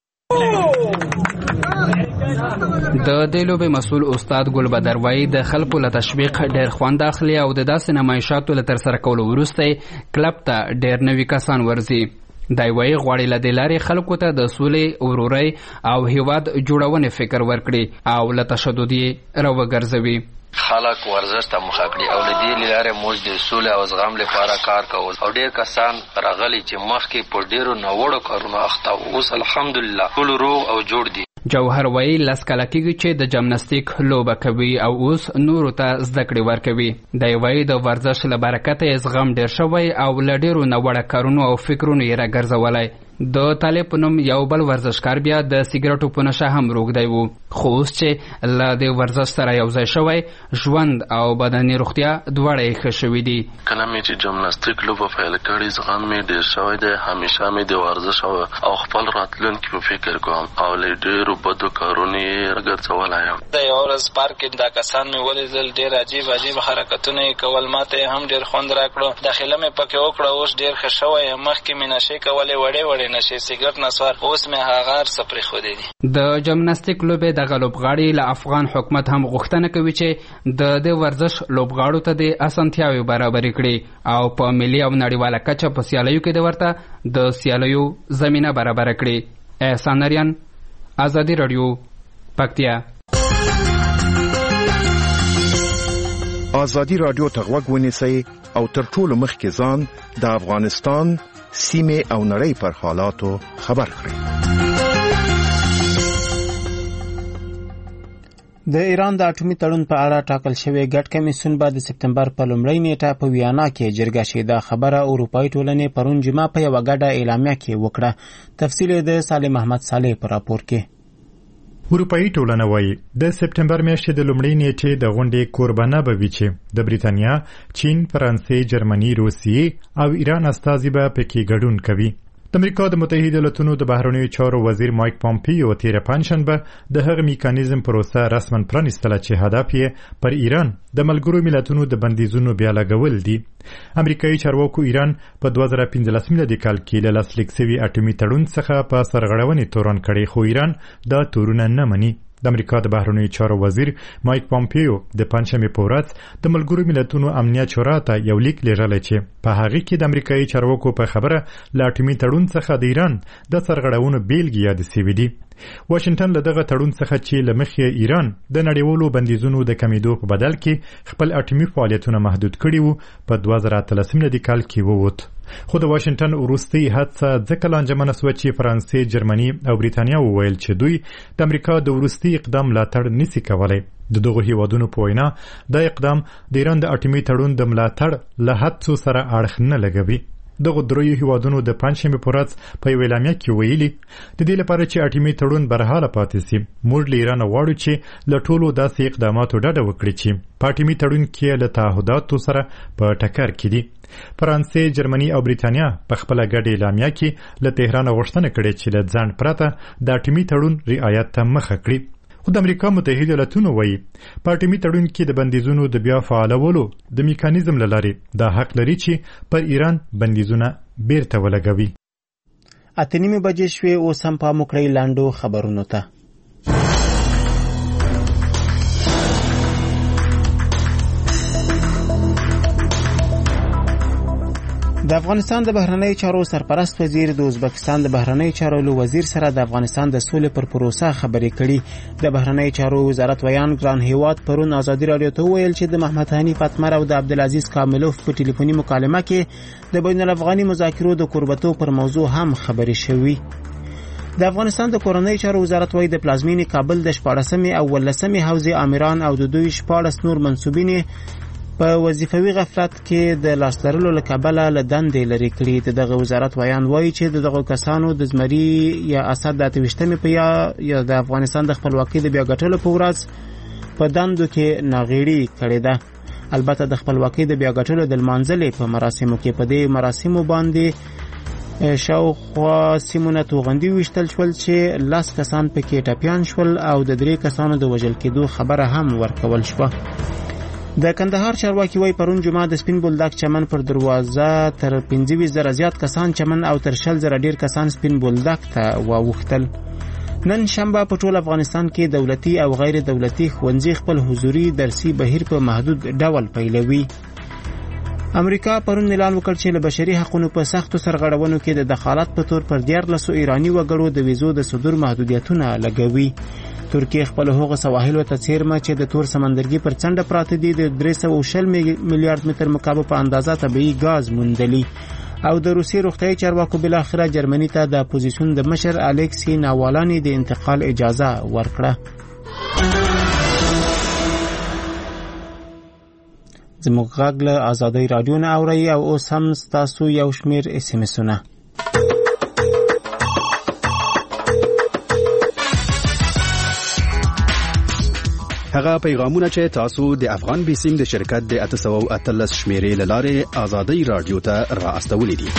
د دې لوبې مسؤل استاد ګل بدر وایي د خلکو له تشویق ډېر خوند اخلي او د داسې نمایشاتو له ترسره کولو وروسته کلب ته ډېر نوي کسان ورځي. دی وایي غواړي له دې لارې خلکو ته د سولې، ورورۍ او هیواد جوړونې فکر ورکړي او له تشدد یې راوګرځوي. خلک ورزش ته مخه کړي او له دې لارې موږ د سولې او زغم لپاره کار کوو او ډېر کسان راغلي چې مخکې په ډېرو ناوړو کارونو اخته وو، اوس الحمدلله ټول روغ او جوړ دي. جوهر وایي 10 کاله کېږي چې د جمناستیک لوبه کوي او اوس نورو ته زده کړې ورکوي. دی وایي د ورزش له برکته یې زغم ډېر شوی او له ډېرو ناوړه کارونو او فکرونو یې راګرځولی. د طالب په نوم یو بل ورزشکار بیا د سیګریټو په نشه هم روږدی و، خو اوس چې له دې ورزش سره یو ځای شوی، ژوند او بدني روغتیا دواړه یې ښه شوي دي. کله مې چې جمناستیک لوبه پیل کړې زغم مې ډېر شوی دی. همیشه مې د ورزش او خپل راتلونکي په فکر کوم او له ډېرو بدو کارونو یې راګرځولی یم. د یوه ورځ پارک کې دا کسان مې ولیدل، ډېر عجیب حرکتونه یې کول، ماته یې هم ډېر خوند راکړو. داخله مې پکې وکړه، اوس ډېر ښه شوی یم. مخکې مې نشې کولې، وړې نشې، سیګرټ نسوار، اوس مې هغه هر څه پرېښودې دي. د جمناستیک لوبې دغه لوبغاړي له افغان حکومت هم غوښتنه کوي چې د دې ورزش لوبغاړو ته د اسانتیاوې برابرې کړي او په ملي او نړیواله کچه په سیالیو کې د ورته د سیالیو زمینه برابره کړي. احسان آریان، ازادي راډیو، پکتیا. ازادي راډیو ته غوږ ونیسئ او تر ټولو مخکې ځان د افغانستان سیمه او نړۍ پر حالاتو خبر کړئ. د ایران د اټومي تړون په اړه ټاکل شوی ګډ کمیسیون به د سپتمبر په لومړۍ نیټه په ویانا کې جرګه شي. دا خبره اروپایي ټولنې پرون جمعه په یوه ګډه اعلامیه کې وکړه. تفصیل د سالم محمد صالح په راپور کې. اروپایي ټولنه وایي د سپتمبر میاشتې د لومړۍ نیټې د غونډې کوربانه به وي چې د بریتانیا، چین، فرانسې، جرمني، روسیې او ایران استازي به پکې ګډون کوي. د امریکا د متحده ایالاتونو د بهرنیو چارو وزیر مایک پامپیو تیره پنجشنبه د هغه میکانیزم پروسه رسما پرانیستله چې هدف یې پر ایران د ملګرو ملتونو د بندیزونو بیا لګول دي. امریکایي چارواکو ایران په 2015 میلادي کال کې له لاسلیک شوي اټومي تړون څخه په سرغړونې تورن کړی، خو ایران دا تورونه نه مني. د امریکا د بهرنیو چارو وزیر مایک پامپیو د پنجشنبې په ورځ د ملګرو ملتونو امنیت شورا ته یو لیک لیږلی چې په هغې کې د امریکایي چارواکو په خبره له اټومي تړون څخه د ایران د سرغړونو بیلګې یادې شوې دي. واشنگټن له دغه تړون څخه چې له مخې ایران د نړیوالو بندیزونو د کمیدو په بدل کې خپل اټومي فعالیتونه محدود کړي وو په 2013 کال کې ووت. خو د واشنگټن وروستۍ هڅه ځکه لانجمنه سوه چې فرانسې، جرمني او بریتانیا وویل چې دوی د امریکا د وروستي اقدام ملاتړ نشي کولی. د دغو هیوادونو په وینا دا اقدام د ایران د اټومي تړون د ملاتړ له هڅو سره اړخ نه لګوي. دغه دریو هیوادونو د پنځشنبې په ورځ په یوه اعلامیه کې ویلي د دې لپاره چې اټومي تړون برحاله پاتې شي موږ له ایران غواړو چې له ټولو داسې اقداماتو ډډه وکړي چې په اټومي تړون کې له تعهداتو سره په ټکر کې دي. فرانسې، جرمني او بریتانیا په خپله ګډه اعلامیه کې له تهران غوښتنه کړې چې له ځنډ پرته د اټومي تړون رعایت ته مخه کړي. خو د امریکا متحده ایالاتونو وایي په اټومي تړون کې د بندیزونو د بیا فعالولو د میکانیزم له لارې دا حق لري چې پر ایران بندیزونه بیرته ولګوي. 8:30 بجې شوې، اوس هم پام وکړئ لاندو خبرونو ته. د افغانستان د بهرنیو چارو سرپرست وزیر د ازبکستان د بهرنیو چارو وزیر سره د افغانستان د سولې پر پروسه خبرې کړي. د بهرنیو چارو وزارت ویان ګران هیواد پرون ازادي رادیو ته ویل چې د محمد حنیف اتمر او د عبدالعزیز کاملوف په ټلیفوني مکالمه کې د بین الافغاني مذاکرو د قربتو پر موضوع هم خبرې شوې. د افغانستان د کورنیو چارو وزارت وایي د پلازمینې کابل د 14مې او 15مې حوزې امیران او د دوی 14 نور منصوبین په وظیفوي غفلت کې د لاسدرلو له کبله له دندې لرې کړي. دغه وزارت ویان وایي چې دغه کسانو د زمري یا اسد د 28مې په یا د افغانستان د خپلواکۍ د بیا ګټلو په ورځ په دندو کې ناغېړي کړې ده. البته د خپلواکۍ د بیا ګټلو د لمانځلې په مراسمو کې په دې مراسمو باندې شاوخوا سیمونه توغندي وشتل شول چې 10 کسان پکې ټپیان شول او د 3 کسانو د وژل کېدو خبره هم ورکول شوه. د کندهار چارواکي وایي پرون جمعه د سپین بولدک چمن پر دروازه تر 25,000 زیات کسان چمن او تر 20,000 ډیر کسان سپین بولدک ته واوښتل. نن شنبه په ټول افغانستان کې دولتي او غیر دولتي ښوونځي خپل حضوري درسي بهیر په محدود ډول پیلوي. امریکا پرون اعلان وکړ چې له بشري حقوقو په سختو سرغړونو کې د دخالت په تور پر 14 ایرانی وګړو د ویزو د صدور محدودیتونه لګوي. ترکیه خپل هغه سواحل ته څیرمه چې د تور سمندرګي پر څنډه پراته دي د 360 میلیارډ متر مکعب په اندازه طبيعي غاز موندلي. او د روسي روغتیايي چارواکو بل اخره جرمني ته د اپوزیسیون د مشر الکسی ناوالانی د انتقال اجازه ورکړه. زموږ غږ له آزادۍ رادیو نه اورئ او اوس هم ستاسو یو شمیر SMS-ونه. هغه پیغامونه چې تاسو د افغان بیسیم د شرکت د 813 شمیرې لاره آزادۍ رادیو ته را استولې دي.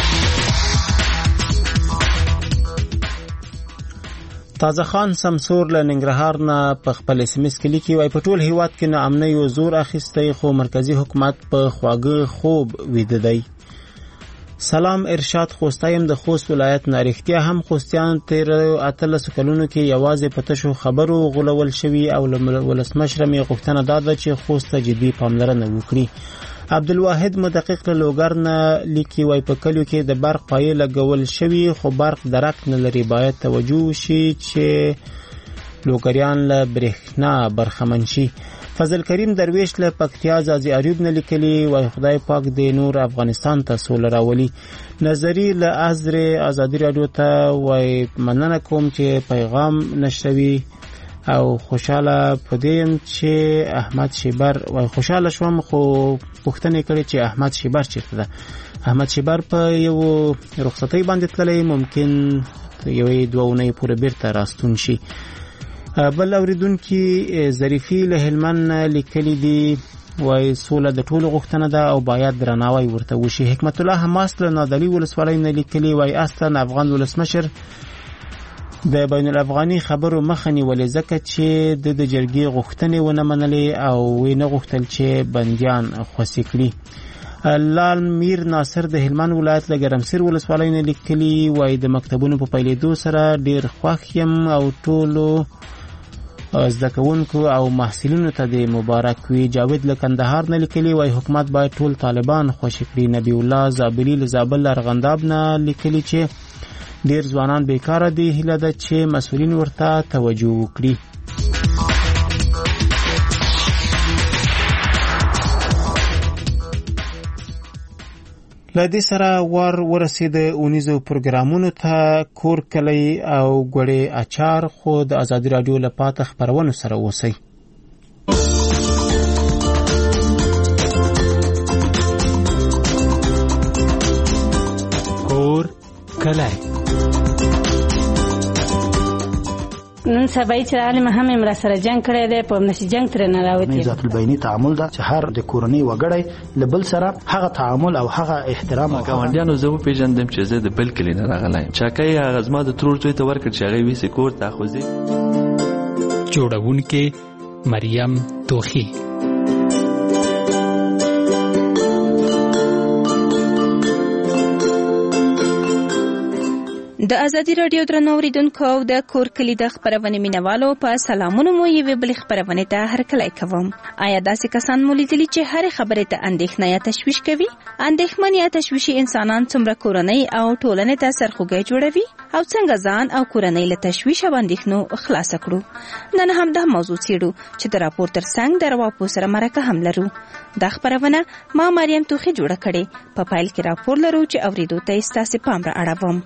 تازه خان سمسور له ننګرهار نه په خپل SMS کې لیکي وای په ټول هیواد کې ناامنۍ او زور اخیستی خو مرکزی حکومت په خواږه خوب ویده دی. سلام ارشاد خوستایم د خوست ولایت نه رښتیا هم خوستیان تیر 13 کلونو کې یوازې پته شو خبرو غولول شوی او ولسمشر می غوښتنه داده چې خوست جدي پاملرنه وکړي. عبدالواحد مدقق له لوګر نه لیکي وای په کلیو کې د برق پای لګول شوی خو برق درک نه لري باید توجه شي چې لوګریان له برېښنا برخمن شي. فضل کریم درویش له پکتیا زازي ایوب نه لیکلي وای خدای پاک دې نور افغانستان ته سول راولي. نظری له ازر آزادی رادیو ته وای مننه کوم چې پیغام نشوي او خوشاله پدیم چې احمد شیبر وای خوشاله شوم خو پوښتنه کړې چې احمد شیبر چیرته ده. احمد شیبر په یو رخصتۍ باندې تللی ممکن یوې دوونه پورې بیرته راستون شي. بل اوریدونکو ظریفی له هلمند لیکلي دي وای سوله د ټولو غوښتنه ده او باید درناوی ورته وشي. حکمت الله حماس له نادلی ولسوالۍ نه لیکلي وای اصلا افغان ولسمشر د بین الافغاني خبرو مخنی ولې ځکه چې د جرګې غوښتنې ونه منلې او وینه غوښتل چې بنديان خوسي کړي. لال میر ناصر د هلمند ولایت له ګرمسیر ولسوالۍ نه لیکلي وای د مکتبونو په پیلېدو سره ډیر خوښ یم او ټولو زده کوونکو او محصلینو ته د مبارک وي. جاوید له کندهار نه لیکلي وای حکومت باید ټول طالبان خوشی کړي. نبی الله زابلی له زابل ارغنداب نه لیکلي چې ډیر ځوانان بیکاره دي. هیله ده چې مسؤلین ورته توجه وکړي. له دې سره ورسید اونیزو پروګرامونو ته کور کلی او ګوړې اچار. خو د ازادي راډیو له پاته خبرونو سره اوسئ. کور کلی نن سبا چې عالم هم امر سره جنگ کړی دی، په نشي جنگ تر نه راوتی. ذات البینی تعامل دا چې هر د کورنۍ وګړی لبل سره هغه تعامل او هغه احترام. ګاونډیانو زه پیژندم چې زه د بل کلی نه راغلایم. چاکای هغه زما د ترور ته ورکړ چې هغه ویسه کور ته خوځي. جوړونکې مریم توخی. د ازادي راډیو درنو اوریدونکو او د کور کلی د خبرونې مینوالو په سلامونو مو یوې بلې خبرونې ته هرکلی کوم. آیا داسې کسان مو لیدلي چې هرې خبرې ته اندېښنه یا تشویش کوي؟ اندېښمن یا تشویشي انسانان څومره کورنۍ او ټولنې ته سرخوږی جوړوي او څنګه ځان او کورنۍ له تشویش او اندېښنو خلاص کړو؟ نن هم دا موضوع څېړو چې د راپور تر څنګ د رواپو سره مرکه هم لرو. دا خبرونه ما مریم توخی جوړه کړې. په پایل کې راپور لرو چې اوریدو ته ستاسو پام را اړوم.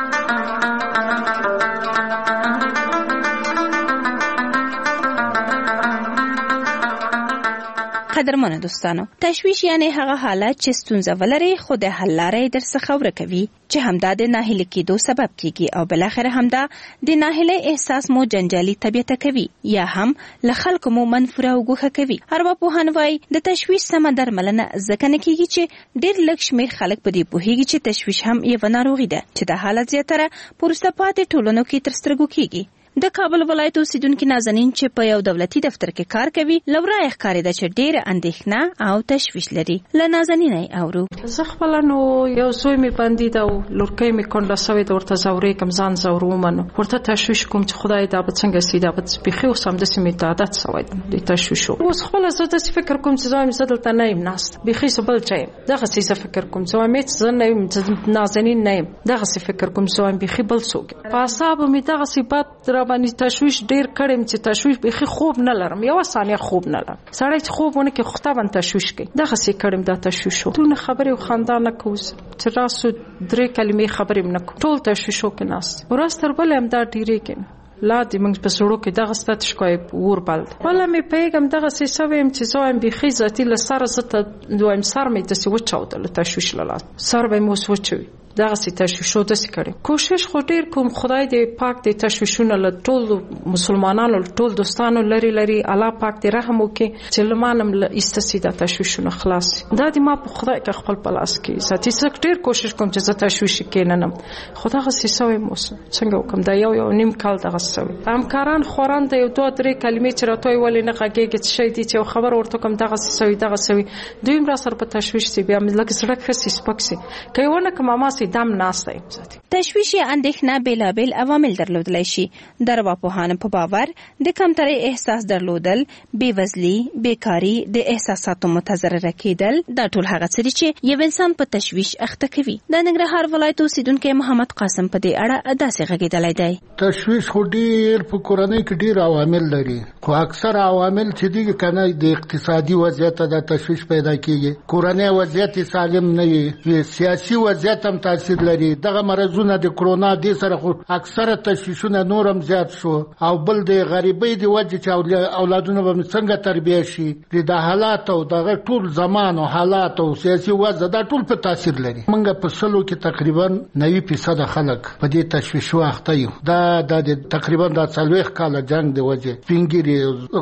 قدرمنو دوستانو، تشویش یعنی هغه حالت چې ستونزه ولري خو د حل لارې درڅخه ورکوي، چې همدا د ناهیلي کېدو سبب کیږي او بلاخره همدا د ناهیلۍ احساس مو جنجالي طبیعت کوي یا هم له خلکو مو منفوره او ګوښه کوي. ارواپوهان وایي د تشویش سمه درملنه ځکه نه کیږي چې ډېر لږ شمېر خلک په دې پوهیږي چې تشویش هم یوه ناروغي ده چې د حالت زیاتره په وروسته پاتې ټولنو کې تر سترګو کیږي. د کابل ولایت اوسیدونکي نازنین چې په یو دولتي دفتر کې کار کوي لورای ښکارېده چې ډېره اندېښنه او تشویش لري. له نازنینې اورو. زه خپله نو یو زوی مې بندي ده او لورکۍ مې کونډه سوې ده، ورته ځورېږم، ځان ځورومه، نو ورته تشویش کوم چې خدای دا به څنګه سي، دا به بیخي اوس همداسې مې د عادت سوی ده د تشویشو. اوس خپله زه داسې فکر کوم چې زه وایم زه دلته نه یم ناسته، بیخي زه بل ځای یم، دغسې زه فکر کوم چې وایم هېڅ زه نه یم، نازنین نه یم، دغسې فکر کوم چې وایم بیخي بل څوک یم. په اعصابو مې دغسې بد راباندې تشویش ډیر کړم چې تشویش بیخي خوب نه لرم، یو ثانیه خوب نه لرم. سړی چې خوب ونه کې خطا باندې تشویش کوي، دغه سي کړم دا تشویش. ټول خبرې او خندا نه کوز چې راسو درې کلمې خبرې نه کو، ټول تشویشو کې ناس ورستر بل هم دا ډیره کې لا دې موږ په سړو کې دغه ستاتش کوي ور بل ولا مې پیغام دغه سي سویم چې زویم بیخي ذاتی لسر زته دویم سر مې د سی وچاودل تشویش لاله سر به مو سوچوي. دغه سي تشویشو د سی کړي کوشش خو ډیر کوم، خدای دې پاک دې تشویشونه له ټول مسلمانانو ټول دوستانو لري الله پاک دې رحم وکړي چې لمانم استسید تشویشونه خلاص. دا دې ما په خدای کې خپل پلاس کې ساتي سک ډیر کوشش کوم چې زه تشویش کیننم. خدای سي سوي مو څنګه وکم دا یو نیم کال دغه سوي همکاران خوران ته یو دوه درې کلمې چې راتوي ولې نه غږیږي چې شي دي چې خبر ورته کوم دغه سوي دویم را سر په تشویش سي بیا ملک سړک خسي سپکسي کوي ونه کوم ما سي دم ناسته. تشویش یا اندېښنه بیلابیل عوامل درلودلی شي. د ارواپوهانو په باور د کمترۍ احساس درلودل، بېوزلي، بیکاري، د احساساتو متضرره کېدل دا ټول هغه څه دي چې یو انسان په تشویش اخته کوي. د ننګرهار ولایت اوسیدونکی محمد قاسم په دې اړه داسې غږېدلی دی. تشویش خو ډېر په کورنۍ کې ډېر عوامل لري، خو اکثر عوامل چې دي کنه د اقتصادي وضعیت د تشویش پیدا کیږي. کورنۍ وضعیت سالم نه وي، سیاسي وضعیت هم تاثیر لري. دغه مرزونه د کرونا د سره خو اکثره تشویشونه نورم زیات شو، او بل د غریبۍ د وجه چې اولادونه به څنګه تربیه شي، د حالات او دغه ټول زمان او حالات او سیاسي وضع دا ټول په تاثیر لري. موږ په سلو کې تقریبا 90% خلک په دې تشویش واخته یو. دا د تقریبا د 40 کال جنگ د وجه سپینګری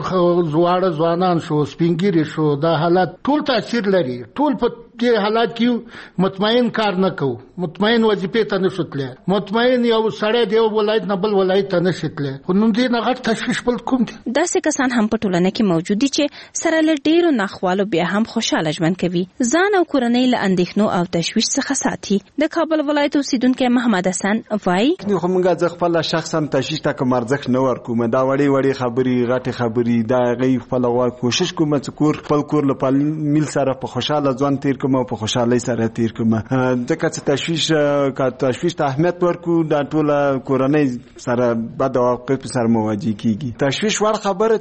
زواړه ځوانان شو، سپینګری شو، دا حالات ټول تاثیر لري. ټول په دې حالات کې مطمئن کار نه کوو، مطمئن وظیفه ته نشوتله، مطمئن یو سړی دی ولایت نه بل ولایت ته نشوتله. نو دې نه غټ تشویش بل کوم دي. داسې کسان هم په ټولنه کې موجود دي چې سره له ډیرو ناخوالو بیا هم خوشاله ژوند کوي، ځان او کورنۍ له اندېښنو او تشویش څخه ساتي. د کابل ولایت اوسیدونکی محمد حسن وایي خو موږ ځخپل شخصا تشویش ته کوم ارزښت نه ورکوم. دا وړي خبرې غټه خبرې دا غي خپل کوشش کوم چې خپل کور له میل سره په خوشاله ځوان تیر کوم او په خوشحالۍ سره تیر کوم. ځکه چې تشویش ته اهمیت ورکو د ټول کورنۍ سره بد عواقب سره مواجه کیږي. تشویش ور خبره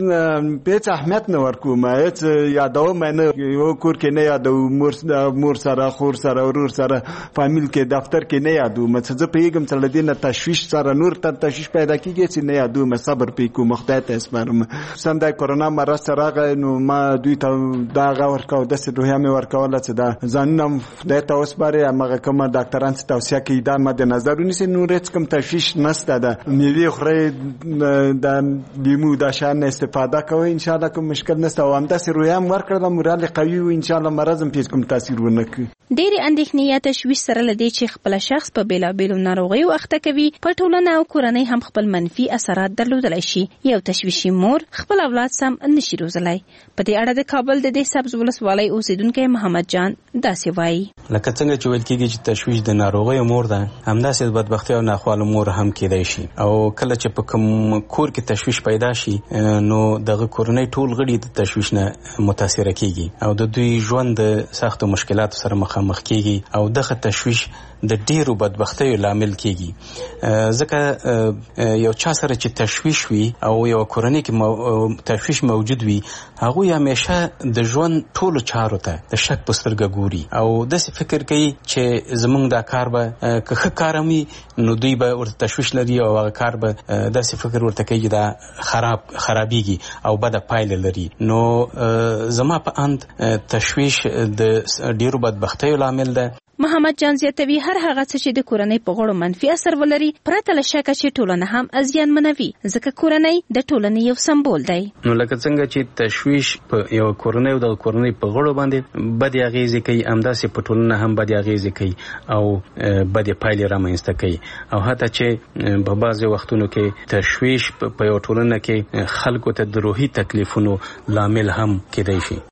چې په اهمیت نه ورکو ما هیڅ یادوم نه یو کور کې نه یادو مور سره خور سره ورور سره فامیل کې دفتر کې نه یادو ما څه پیګم چې لدینه تشویش سره نور ته تشویش پیدا کیږي چې نه یادو ما صبر پکې مخته ته اسمرم سم د کرونا مرض سره نو ما دوی ته دا غور کاو د څه دوه مې ورکول چې دا ځانم د تاسو باره هغه کوم ډاکټران څه توصیه کوي دا مد نظر ونیسئ نور هیڅ کوم تشویش نشته ده میوه خوري د لیمو د شان استفاده کوي ان شاء الله کوم مشکل نشته او همدا سره رویم ورکړم مورال قوي او ان شاء الله مرزم پیس کوم تاثیر ونه کوي. ډېری اندېښنې یا تشویش سره لدی چې خپل شخص په بیلابېلو ناروغیو اخته کوي په ټولنه او کورنۍ هم خپل منفي اثرات درلودلی شي. یو تشویشي مور خپل اولاد سم نشي روزلی. په دې اړه د کابل د دې سبز ولسوالۍ اوسیدونکی محمد جان داسې وایي لکه څنګه چې ویل کېږي چې تشویش د ناروغیو مور ده همداسې د بدبختۍ او ناخوالو مور هم کېدای شي او کله چې په کوم کور کې تشویش پیدا شي نو دغه کورنۍ ټول غړي د تشویش نه متاثره کېږي او د دوی ژوند د سختو مشکلاتو سره مخامخ کېږي او دغه تشویش د ډیرو بدبختیو لامل کېږي. ځکه یو چا سره چې تشویش وي او یو کورنۍ کې تشویش موجود وي هغوی همیشه د ژوند ټولو چارو ته د شک په سترګه ګوري او داسې فکر کوي چې زمونږ دا کار به که ښه کار هم وي نو دوی به ورته تشویش لري او هغه کار به داسې فکر ورته کوي چې دا خرابېږي او بده پایله لري. نو زما په اند تشویش د ډیرو بدبختیو لامل ده. محمد جان زیاتوي هر هغه څه چې د کورنۍ په غړو منفي اثر ولري پرته له شکه چې ټولنه هم ازیانمنوي ځکه کورنۍ د ټولنې یو سمبول دی. نو لکه څنګه چې تشویش په یو کورنۍ او د کورنۍ په غړو باندې بدې اغیزې کوي همداسې په ټولنه هم بدې اغیزې کوي او بدې پایلې رامنځته کوي او حتی چې په بعضې وختونو کې تشویش په یو ټولنه کې خلکو ته د روحي تکلیفونو لامل هم کېدای شي.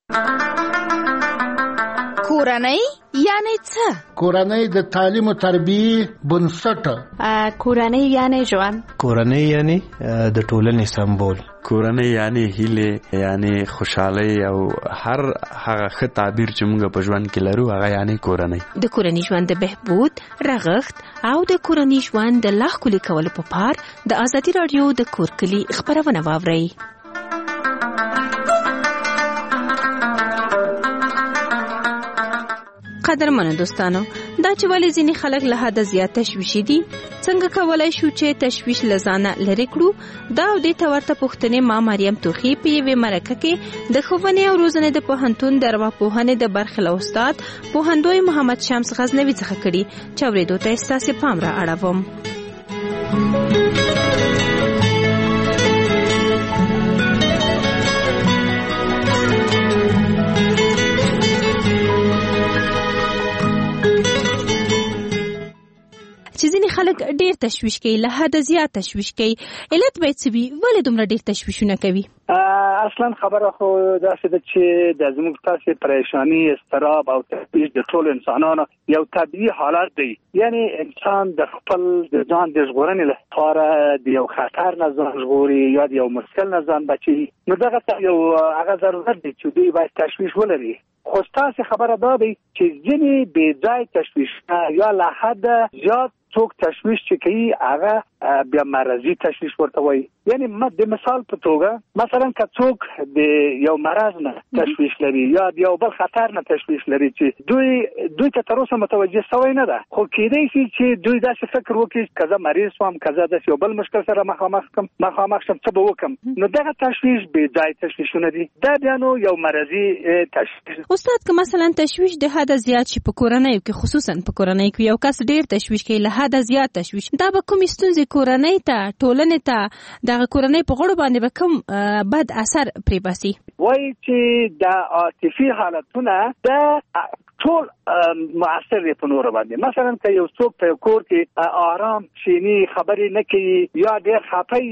کورنۍ یعنی څه؟ کورنۍ د تعلیم او تربیه بنسټ. کورنۍ یعنی ژوند. کورنۍ یعنی د ټولنې سمبول. کورنۍ یعنی هیله یعنی خوشحالي او هر هغه ښه تعبیر چې موږ په ژوند کې لرو هغه یعنی کورنۍ. د کورنۍ ژوند د بهبود رغښت او د کورنۍ ژوند د لا ښکلي کولو په پار د ازادي راډیو د کور کلي خبرونه واورئ. قدرمنو دوستانو دا چې ولې ځینې خلک له حده زیات تشویشي دي څنګه کولای شو چې تشویش له ځانه لرې کړو دا او دې ته ورته پوښتنې ما مریم توخي په یوې مرکه کې د ښوونې او روزنې د پوهنتون د ارواپوهنې د برخې له استاد پوهندوی محمد شمس غزنوي څخه کړي چې اورېدو ته ستاسې پام را اړوم. چې ځینې خلک ډېر تشویش کوي له حده زیات تشویش کوي علت باید څه وي ولې دومره ډېر تشویشونه کوي؟ اصلا خبره خو داسې ده چې د زموږ تاسې پریشانی اضطراب او تشویش د ټولو انسانانو یو طبیعي حالت دی. یعنی انسان د خپل د ځان د ژغورنې لپاره د یو خطر نه ځان ژغوري یا د یو مشکل نه ځان بچي نو دغه یو هغه ضرورت دی چې دوی باید تشویش ولري. خو ستاسې خبره دا دی چې ځینې بې ځای تشویشونه یا له حده زیات څوک تشویش چې کوي هغه بیا مرضی تشویش ورته وایي. یعنی د مثال په توګه مثلا که څوک د یو مرض نه تشویش لري یا د یو بل خطر نه تشویش لري چې دوی ته تر اوسه متوجه شوی نه ده خو کېدای شي چې دوی داسې فکر وکړي که زه مریض شوم که زه داسې یو بل مشکل سره مخامخ شم څه به وکړم نو دغه تشویش بې ځای تشویشونه دي. دا بیا نو یو مرضی تشویش. استاد که مثلا تشویش د حده زیات شي په کورنۍ کې خصوصا په کورنۍ کې یو کس ډېر تشویش کوي له حده زیات تشویش دا به کومې ستونزې کورنۍ ته ټولنې ته دغه کورنۍ په غړو باندې به کوم بد اثر پرې باسي؟ وایي چې د عاطفي حالتونه د ټول مؤثر دی په نور باندې. مثلا که یو څوک په کور کې آرام شینی خبرې نه کوي یا ډېر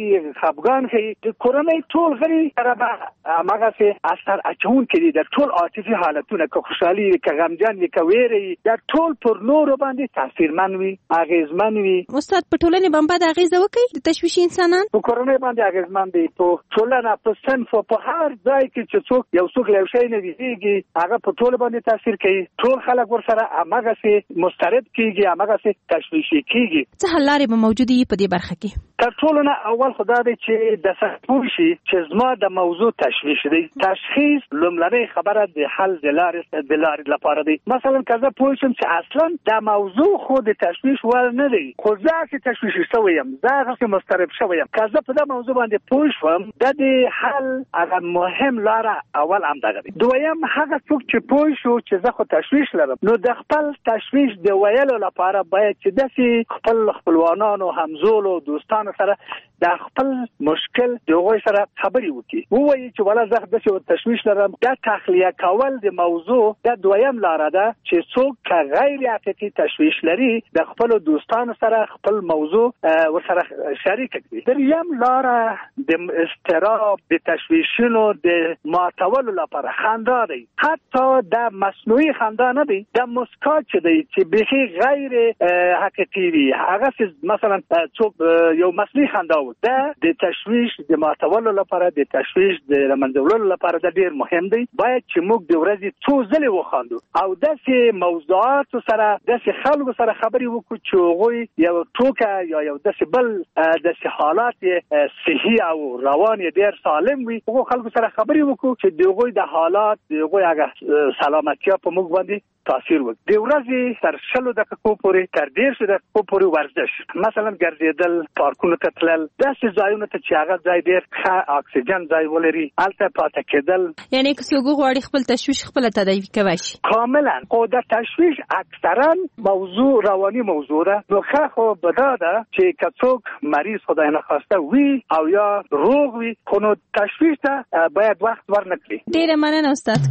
خفګان کوي، د کورنۍ ټول غړي سره به هماغسې اثر اچونکي دي. د ټول عاطفي حالتونه که خوشحالي وي که غمجن وي که ویرې وي دا ټول پر نورو باندې تاثیرمن وي اغېزمن وي. استاد په ټولنې باندې باید اغېزه وکړي د تشویش انسانان؟ په کورنۍ باندې اغېزمن دي، په ټولنه په صنف په هر ځای کې چې څوک یو شی نه ویږي هغه په ټول باندې تاثیر کوي. ټول خلک ورسره هماغسې مسترد کیږي، هماغسې تشویشي کیږي. څه حل لارې به موجودې وي په دې برخه کې؟ تر ټولو نه اول خو دا دی چې د پوه شي چې زما د موضوع تشویش دی. تشخیص لومړنۍ خبره د حل د لارې لپاره دی. مثلا که زه پوه شم چې اصلا دا موضوع خو د تشویش وړ نه دی، خو زه چې تشویشي شوی یم، زه هغسې مضطرب شوی یم، که زه په دا موضوع باندې پوه شوم د حل هغه مهم لاره اول همدغه دی. دویم هغه څوک چې پوه شو چې زه خو تشویش لرم نو د خپل تشویش د ویلو لپاره باید چې داسې خپل خپلوانانو همزولو دوستانو سره د خپل مشکل د هغوی سره خبرې وکړي، ووایي چې والا زه داسې تشویش لرم. دا تخلیه کول د موضوع دا دویم لاره ده چې څوک که غیر حقیقي تشویش لري د خپلو دوستانو سره خپل موضوع ورسره شریک کړي. دریم لاره د اضطراب د تشویشونو د ماتولو لپاره خندا دی. حتی دا مصنوعي خندا نه دی، دا مسکا چې دی چې بیخي غیر حقیقي وي، هغه مثلا څوک یو مصنوعي خندا دا د تشویش د ماتولو لپاره د تشویش د لمنځولو لپاره دا ډیر مهم دی. باید چې موږ د ورځې څو ځلې وخاندو او داسې موضوعاتو سره داسې خلکو سره خبرې وکړو چې هغوی یو ټوکه یا یو داسې بل داسې حالات صحي او روان ډیر سالم وي، هغو خلکو سره خبرې وکړو چې د هغوی د حالات د هغوی هغه سلامتیا په موږ باندې تاثیر وکړي. د ورځې تر 20 دقیقو پورې تر 1.5 دقیقو پورې ورزش، مثلا ګرځېدل، پارکونو ته تلل، داسې ځایونو ته چې هغه ځای ډېر ښه اکسیجن ځای ولري هلته پاتې کېدل. یعنې که څوک وغواړي خپل تشویش خپله تداوي کولی شي کاملا. خو د تشویش اکثرا موضوع رواني موضوع ده، نو ښه خو به دا ده چې که څوک مریض خدای نخواسته وي او یا روغ وي خو نو تشویش ته باید وخت ورنکړي. ډېره مننه استاد.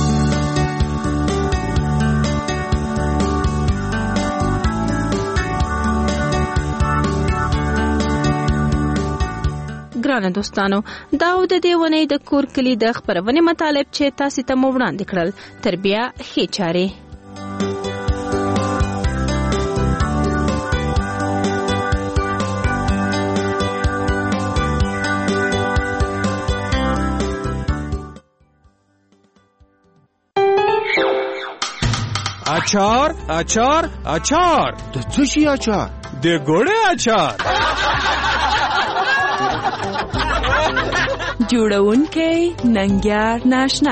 ګرانه دوستانو، دا و د دې ونې د کور کلي د خپرونې مطالب چې تاسو ته مو وړاندې کړل. تر بیا ښې چارې. اچار اچار اچار د څه شي اچار؟ د ګوړې اچار. جوړونکی ننګیار ناشنا.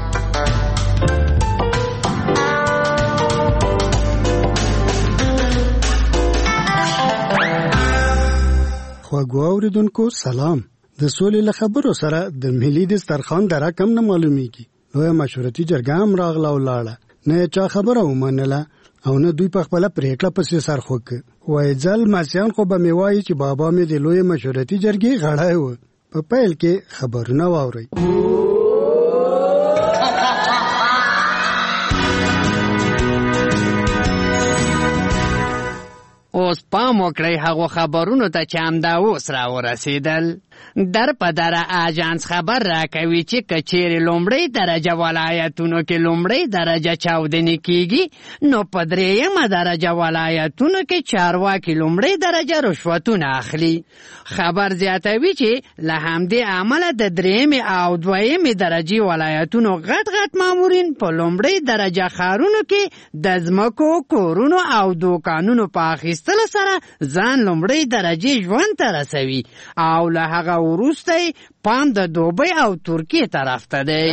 خواږه اوریدونکو سلام. د سولې له خبرو سره د ملي دسترخوان د رقم نه معلومیږي. لویه مشورتي جرګه هم راغله ولاړه، نه چا خبره ومنله او نه دوی په خپله پرېکړه پسې سر خوږ کړ. وایي ځل ماسیان خو به مې وایي چې بابا مې د لویې مشورتي جرګې غړی و. په پیل کې خبرونه واورئ. اوس پام وکړئ هغو خبرونو ته چې همدا اوس را ورسېدل. در په دره آژانس خبر راکوي چې که چیرې لومړۍ درجه ولایتونو کې لومړۍ درجه چاودنې کیږي نو په 3مه درجه ولایتونو کې چارواکي لومړۍ درجه رشوتونه اخلي. خبر زیاتوي چې له همدې عمله د 3مې او 2مې درجې ولایتونو غټ غټ مامورین په لومړۍ درجه ښارونو کې د ځمکو، کورونو او دوکانونو په اخیستلو سره ځان لومړۍ درجې ژوند ته رسوي او له هغه وروسته پام د دوبۍ او ترکیې طرف ته دی.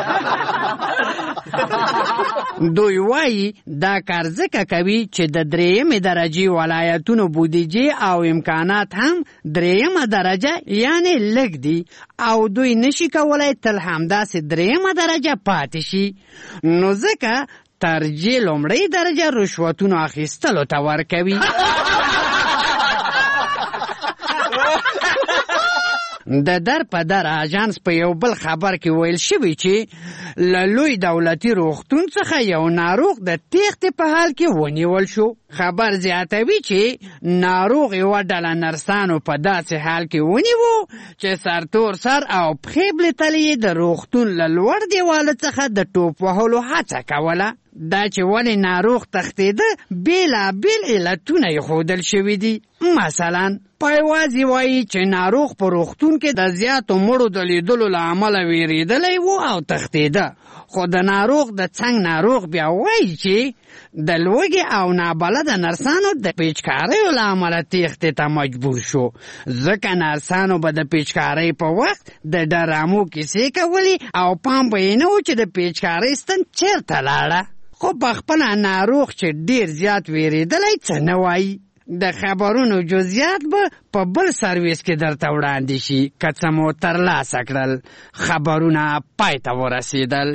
دوی وایي دا کار ځکه کوي چې د 3مې درجې ولایتونو بودیجې او امکانات هم 3مه درجه یعنی لږ دي او دوی نشي کولای تل همداسې 3مه درجه پاتې شي، نو ځکه ترجیح لومړۍ درجه رشوتونو اخیستلو ته ورکوي. د در په در اژانس په یو بل خبر کې ویل شوی چې له لوی دولتي روغتون څخه یو ناروغ د تیښتې په حال کې ونیول شو. خبر زیاتوي چې ناروغ یوه ډله نرسانو په داسې حال کې ونیوو چې سرتور سر او پښې بلتلې د روغتون له لوړ دیواله څخه د ټوپ وهلو هڅه کوله. دا چې ولې ناروغ تښتېده بېلابېل علتونه یې ښودل شوي دي. مثلا پایوازي وایي چې ناروغ په روغتون کې د زیاتو مړو د لیدلو له امله ویرېدلی و او تښتېده. خو د ناروغ د څنګ ناروغ بیا وایي چې د لوږې او نابلده نرسانو د پیچکاریو له امله تیښتې ته مجبور شو، ځکه نرسانو به د پیچکارۍ په وخت د ډرامو کیسې کولې او پام به یې نه و چې د پیچکارۍ ستن چېرته لاړه. خو پخپله ناروغ چې ډېر زیات ویرېدلی څه نه وایي. د خبرونو جزئیات به په بل سرویس کې درته وړاندې شي که څه مو ترلاسه کړل. خبرونه پای ته ورسېدل.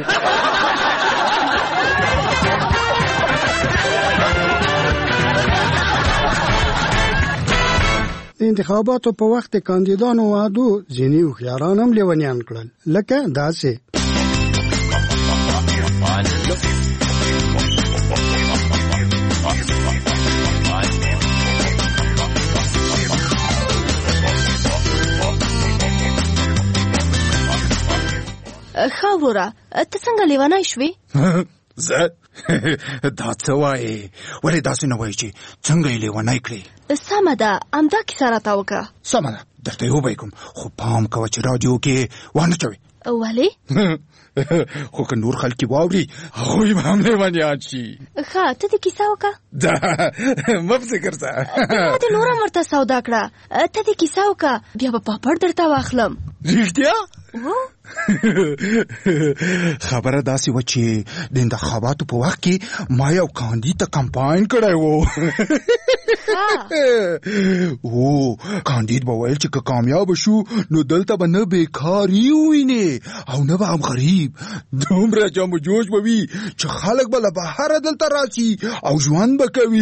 د انتخاباتو په وخت کاندیدانو وعدو ځینې هوښیاران هم لیونیان کړل، لکه داسې خاوره ته څنګه لیونی شوې؟ زه دا څه وایې؟ ولې داسې نه وایې چې څنګه یې لیونی کړې؟ سمه ده، همدا کیسه راته وکړه. سمه ده، درته یې وبه کوم، خو پام کوه چې راډیو کې وانه چوې. ولې؟ خو که نور خلک یې واوري هغوی به هم لیونیان شي. ښه ته دې کیسه وکړه. مه په فکر ځه، بیا دې نور هم ورته سودا کړه. ته دې کیسه وکړه، بیا به پاپړ درته واخلم. رښتیا؟ خبره داسې وه چې د انتخاباتو په وخت کې ما یو کاندید ته کمپاین کړی و. کاندید به ویل چې که کامیاب شو نو دلته به نه بیکاري ووینې او نه به هم غریب. دومره جم و جوش به وي چې خلک به له بهره دلته راشي او ژوند به کوي.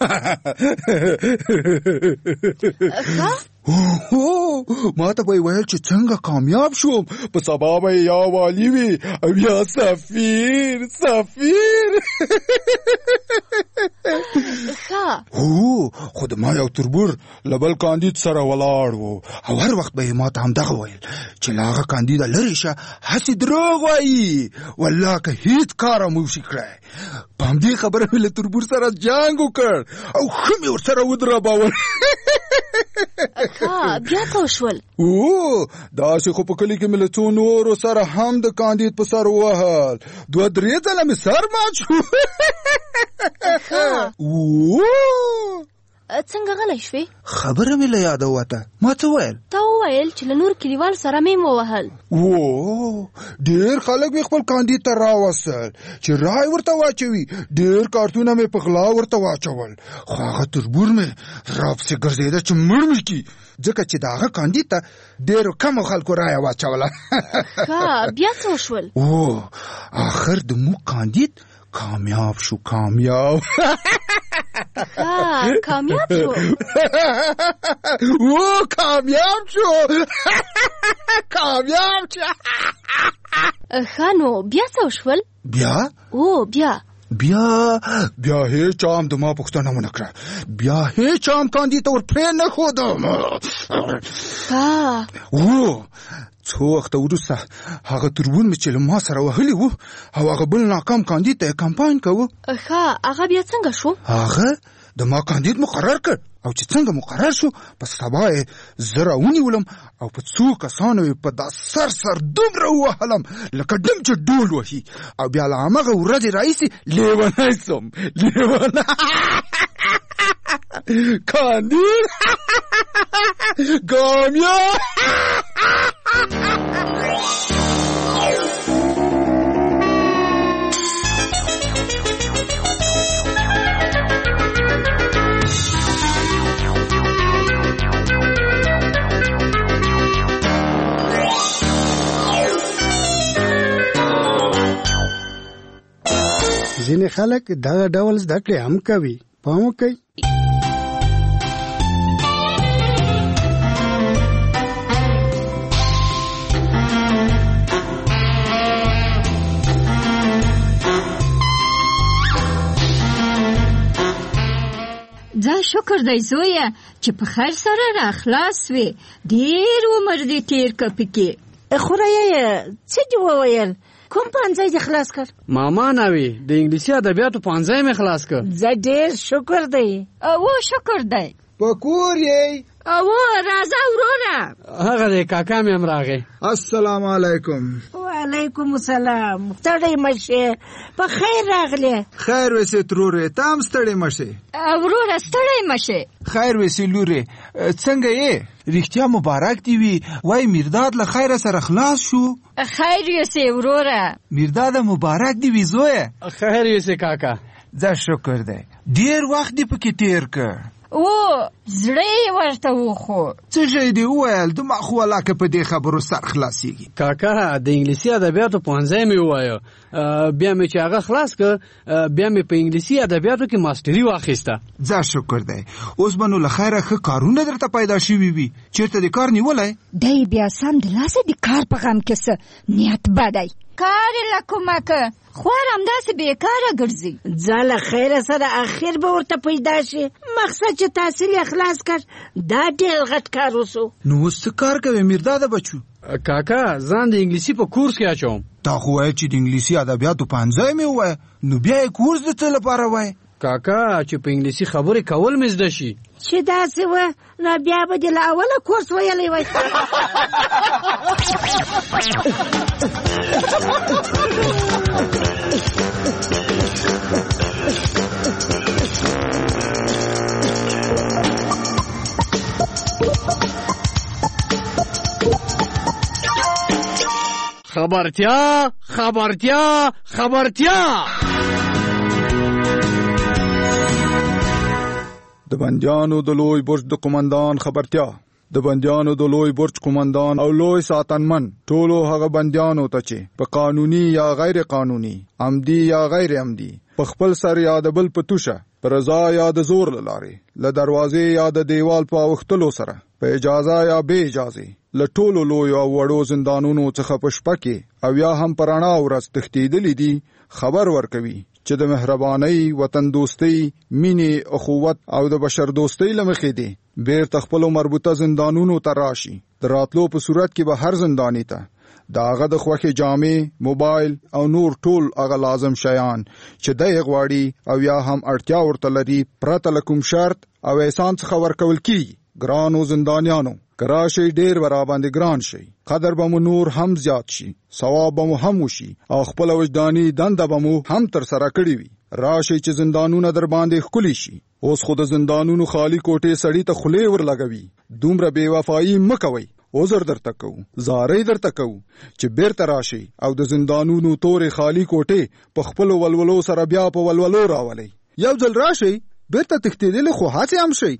ما ته به یې ویل چې څنګه کامیاب شوم، په سبا به یا والی وي او یا سفیر. خو د ما یو تربور له بل کاندید سره ولاړ و او هر وخت به یې ما ته همدغه ویل چې له هغه کاندیده لرې شه، هسې دروغ وایي، والله که هېڅ کار هم وشي کړی. په همدې خبره مې له تربور سره جنګ وکړ او ښه مې ورسره ودرباول. بیا څه وشول؟ داسې خو په کلي کې مې له څو نورو سره هم د کاندید په سر ووهل، 2-3 ځله مې سر مات شو. څنګه غلی شوې؟ خبره مې له یاده ووته. ما څه ویل؟ تا وویل چې له نور کلیوال سره مې ووهل. ډېر خلک مې خپل کاندید ته راوستل چې رای ورته واچوي، ډېر کارتونه مې په غلا ورته واچول، خو هغه تربور مې راپسې ګرځېده چې مړ مې کړي، ځکه چې د هغه کاندید ته ډېرو کمو خلکو رایه واچوله. بیا څه وشول؟ آخر د موږ کاندید کامیاب شو. کامیاب شو. نو بیا څه وشول؟ بیا هیڅ هم د ما پوښتنه ونه کړه، بیا هیڅ هم کاندید ته ورپرې نه ښودم. څو وخته وروسته هغه تربور مې چې له ما سره وهلی و او هغه بل ناکام کاندید ته یې کمپاین کوه. هغه بیا څنګه شو؟ هغه د ما کاندید مقرر کړ او چې څنګه مقرر شو په سبا یې زه راونیولم او په څو کسانو یې په دا سر دومره ووهلم لکه ډم چې ډول وهي او بیا له همغه ورځې راهیسې لیونی سم. کاندید کامیاب. ځینې خلک دغه ډول زده کړې هم کوي. پام وکړئ. شکر دی زویه چې په خیر سره را خلاص وې. ډېر عمر دې تېر که پکې. خورایه څه دې وویل؟ کوم پانځای دې خلاص کړ؟ ماما ناوي د انګلیسي ادبیاتو پانځای مې خلاص کړ. زه ډېر شکر دی. او شکر دی. په کور یې؟ او راځه وروره. هغه دی کاکا مې هم راغی. السلام علیکم. وعلیکم السلام. ستړی مشه په خیر راغلی. خیر وسې ترورې ته هم ستړی مشه. وروره ستړی مشه. خیر وسې لورې څنګه یې؟ رښتیا مبارک دی وي. وای میرداد له خیره سره خلاص شو. خیر وسې وروره. میرداد مبارک دی وي زویه. خیر وسې کاکا. زه شکر دی. ډیر وخت دی پکې تیر کړ. او زړه ورته وخو. څه شي دی وویل؟ د مخ ولاکه په دې خبرو سر خلاصيږي. کاکا د انګلیسي ادبیاتو پوهنځی مې ووایو. بیا مې چې هغه خلاص کړ بیا مې په انګلیسي ادبیاتو کې ماستري واخیسته. زه شکر دی. اوس به نو له خیره ښه کارونه درته پیدا شوي وي. چېرته دې کار نیولی؟ دی بیا سم د لاسه د کار په غم کې څه نیت بدی. کار له کومه که خوار همداسې بېکاره ګرځي. ځه له خیره سره اخر به ورته پیدا شي. مقصد چې تحصیل یې خلاص کړ دا ډېر غټ کار وسو. نو اوس څه کار کوې میرداده بچو؟ کاکا ځان د انګلیسي په کورس کې اچوم. تا خو وایې چې د انګلیسي ادبیاتو پوهنځی مې ووایه، نو بیا یې کورس د څه لپاره وایې؟ کاکا چې په انګلیسي خبرې کول مې زده شي. چې داسې وه نو بیا به دې له اوله کورس ویلی وای. خبرتیا د بندیانو د لوی برج د قومندان خبرتیا. د بندیانو د لوی برج قومندان او لوی ساتنمن ټولو هغه بندیانو ته چې په قانوني یا غیر قانوني، عمدي یا غیر عمدي، په خپل سر یا د بل په توشه، په رضا یا د زور له لارې، له دروازې یا د دیوال په اوښتلو سره، په اجازه یا بې اجازې، له ټولو لویو او وړو زندانونو څخه په شپه کې او یا هم په رڼا ورځ تښتېدلي دي، خبر ورکوي چې د مهربانۍ، وطن دوستۍ، مینې، اخوت او د بشر دوستۍ له مخې دي بیرته خپلو مربوطه زندانونو ته راشي. د راتلو په صورت کې به هر زنداني ته د هغه د خوښې جامې، موبایل او نور ټول هغه لازم شیان چې دی غواړي او یا هم اړتیا ورته لري پرته له کوم شرط او احسان څخه ورکول کیږي. ګرانو زندانیانو، که راشئ ډېر به راباندې ګران شئ، قدر به مو نور هم زیات شي، ثواب به مو هم وشي او خپله وجداني دنده به مو هم ترسره کړې وي. راشئ چې زندانونه در باندې ښکلي شي. اوس خو د زندانونو خالی کوټې سړي ته خولې ورلګوي. دومره بې وفایي مه کوئ. عذر درته کوو، زارۍ درته کوو چې بیرته راشئ او د زندانونو تورې خالی کوټې په خپلو ولولو سره بیا په ولولو راولئ. یو ځل راشئ، بیرته تښتېدلې خو هڅې هم شئ.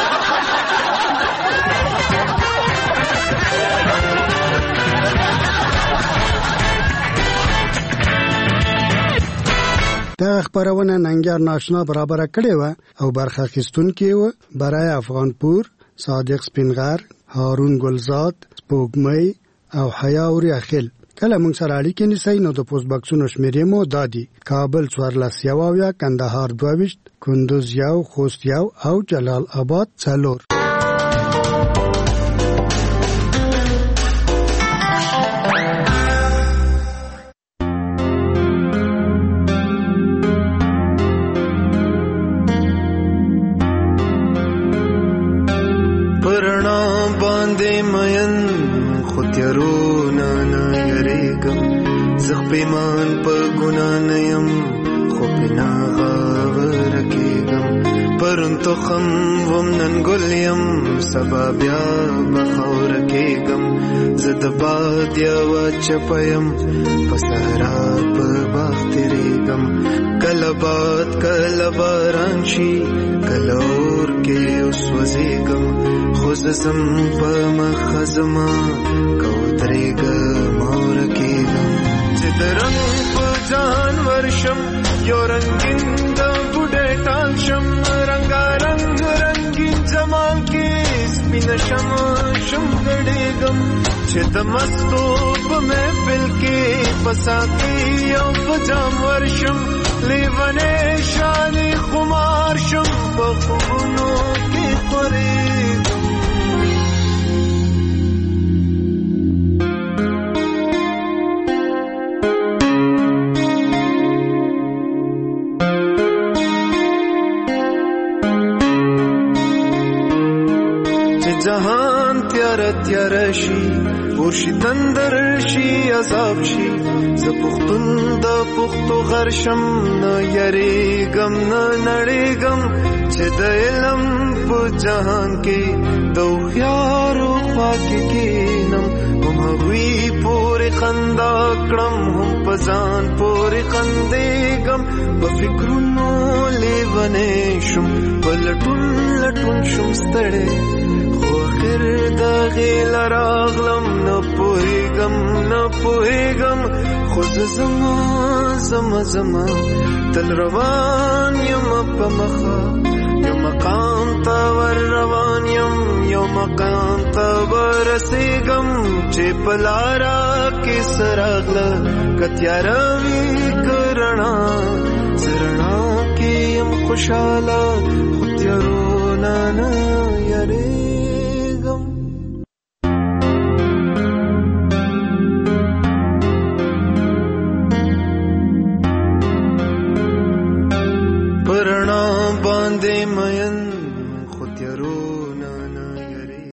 دا خبرونه ننګیار ناشنا برابر کړې و او برخه اخیستونکي و برای افغانپور، صادق سپینغر، هارون گلزاد، سپوږمۍ او حیا اوریاخیل. کله موږ سره اړیکې نیسئ نو د پوسټ باکسونو شمیرې مو دادي: کابل 14 کندهار 22 کندوز 1 خوست 1 او جلال آباد 4. پیمان په ګنا نه یم خو پنا غاور کېږم پرون تخم وم نن ګل یم سبا بیا بخور کېږم زه د باد یوه چپه یم په صحرا په باغ تېرېږم کله باد کله باران شي کله اور کې وسوځېږم خو زه ځم په مخه زما که ودرېږم اور کېږم چې د رنګ په ځان ورشم یو رنګین د بوډۍ ټال شم رنګارنګ رنګین جمال کې سپینه شم ګډېږم چې د مستو په محفل کې په ساقي او په جام ورشم لیونې شانې خمار شم په خوبونو کې خورېږم جهان تیاره تیاره شي ورشي تندر شي عذاب شي زه پښتون د پښتو غر شم نه یریږم نه نړېږم چې د علم په جهان کې د هوښیارو خوا کې کښېنم هم هغوی پورې خندا کړم هم په ځان پورې خندېږم په فکرونو لیونی شم په لټون لټون شم ستړی خیر د غیل راغلم نه پوهېږم خو زما تل روان یم په مخه یو مقام ته ور روان یم یو مقام ته ورسېږم چې په لاره کې څه راغله که تیاره وي که رڼا زه رڼا کې یم خوشحاله خو تیارو نه یارې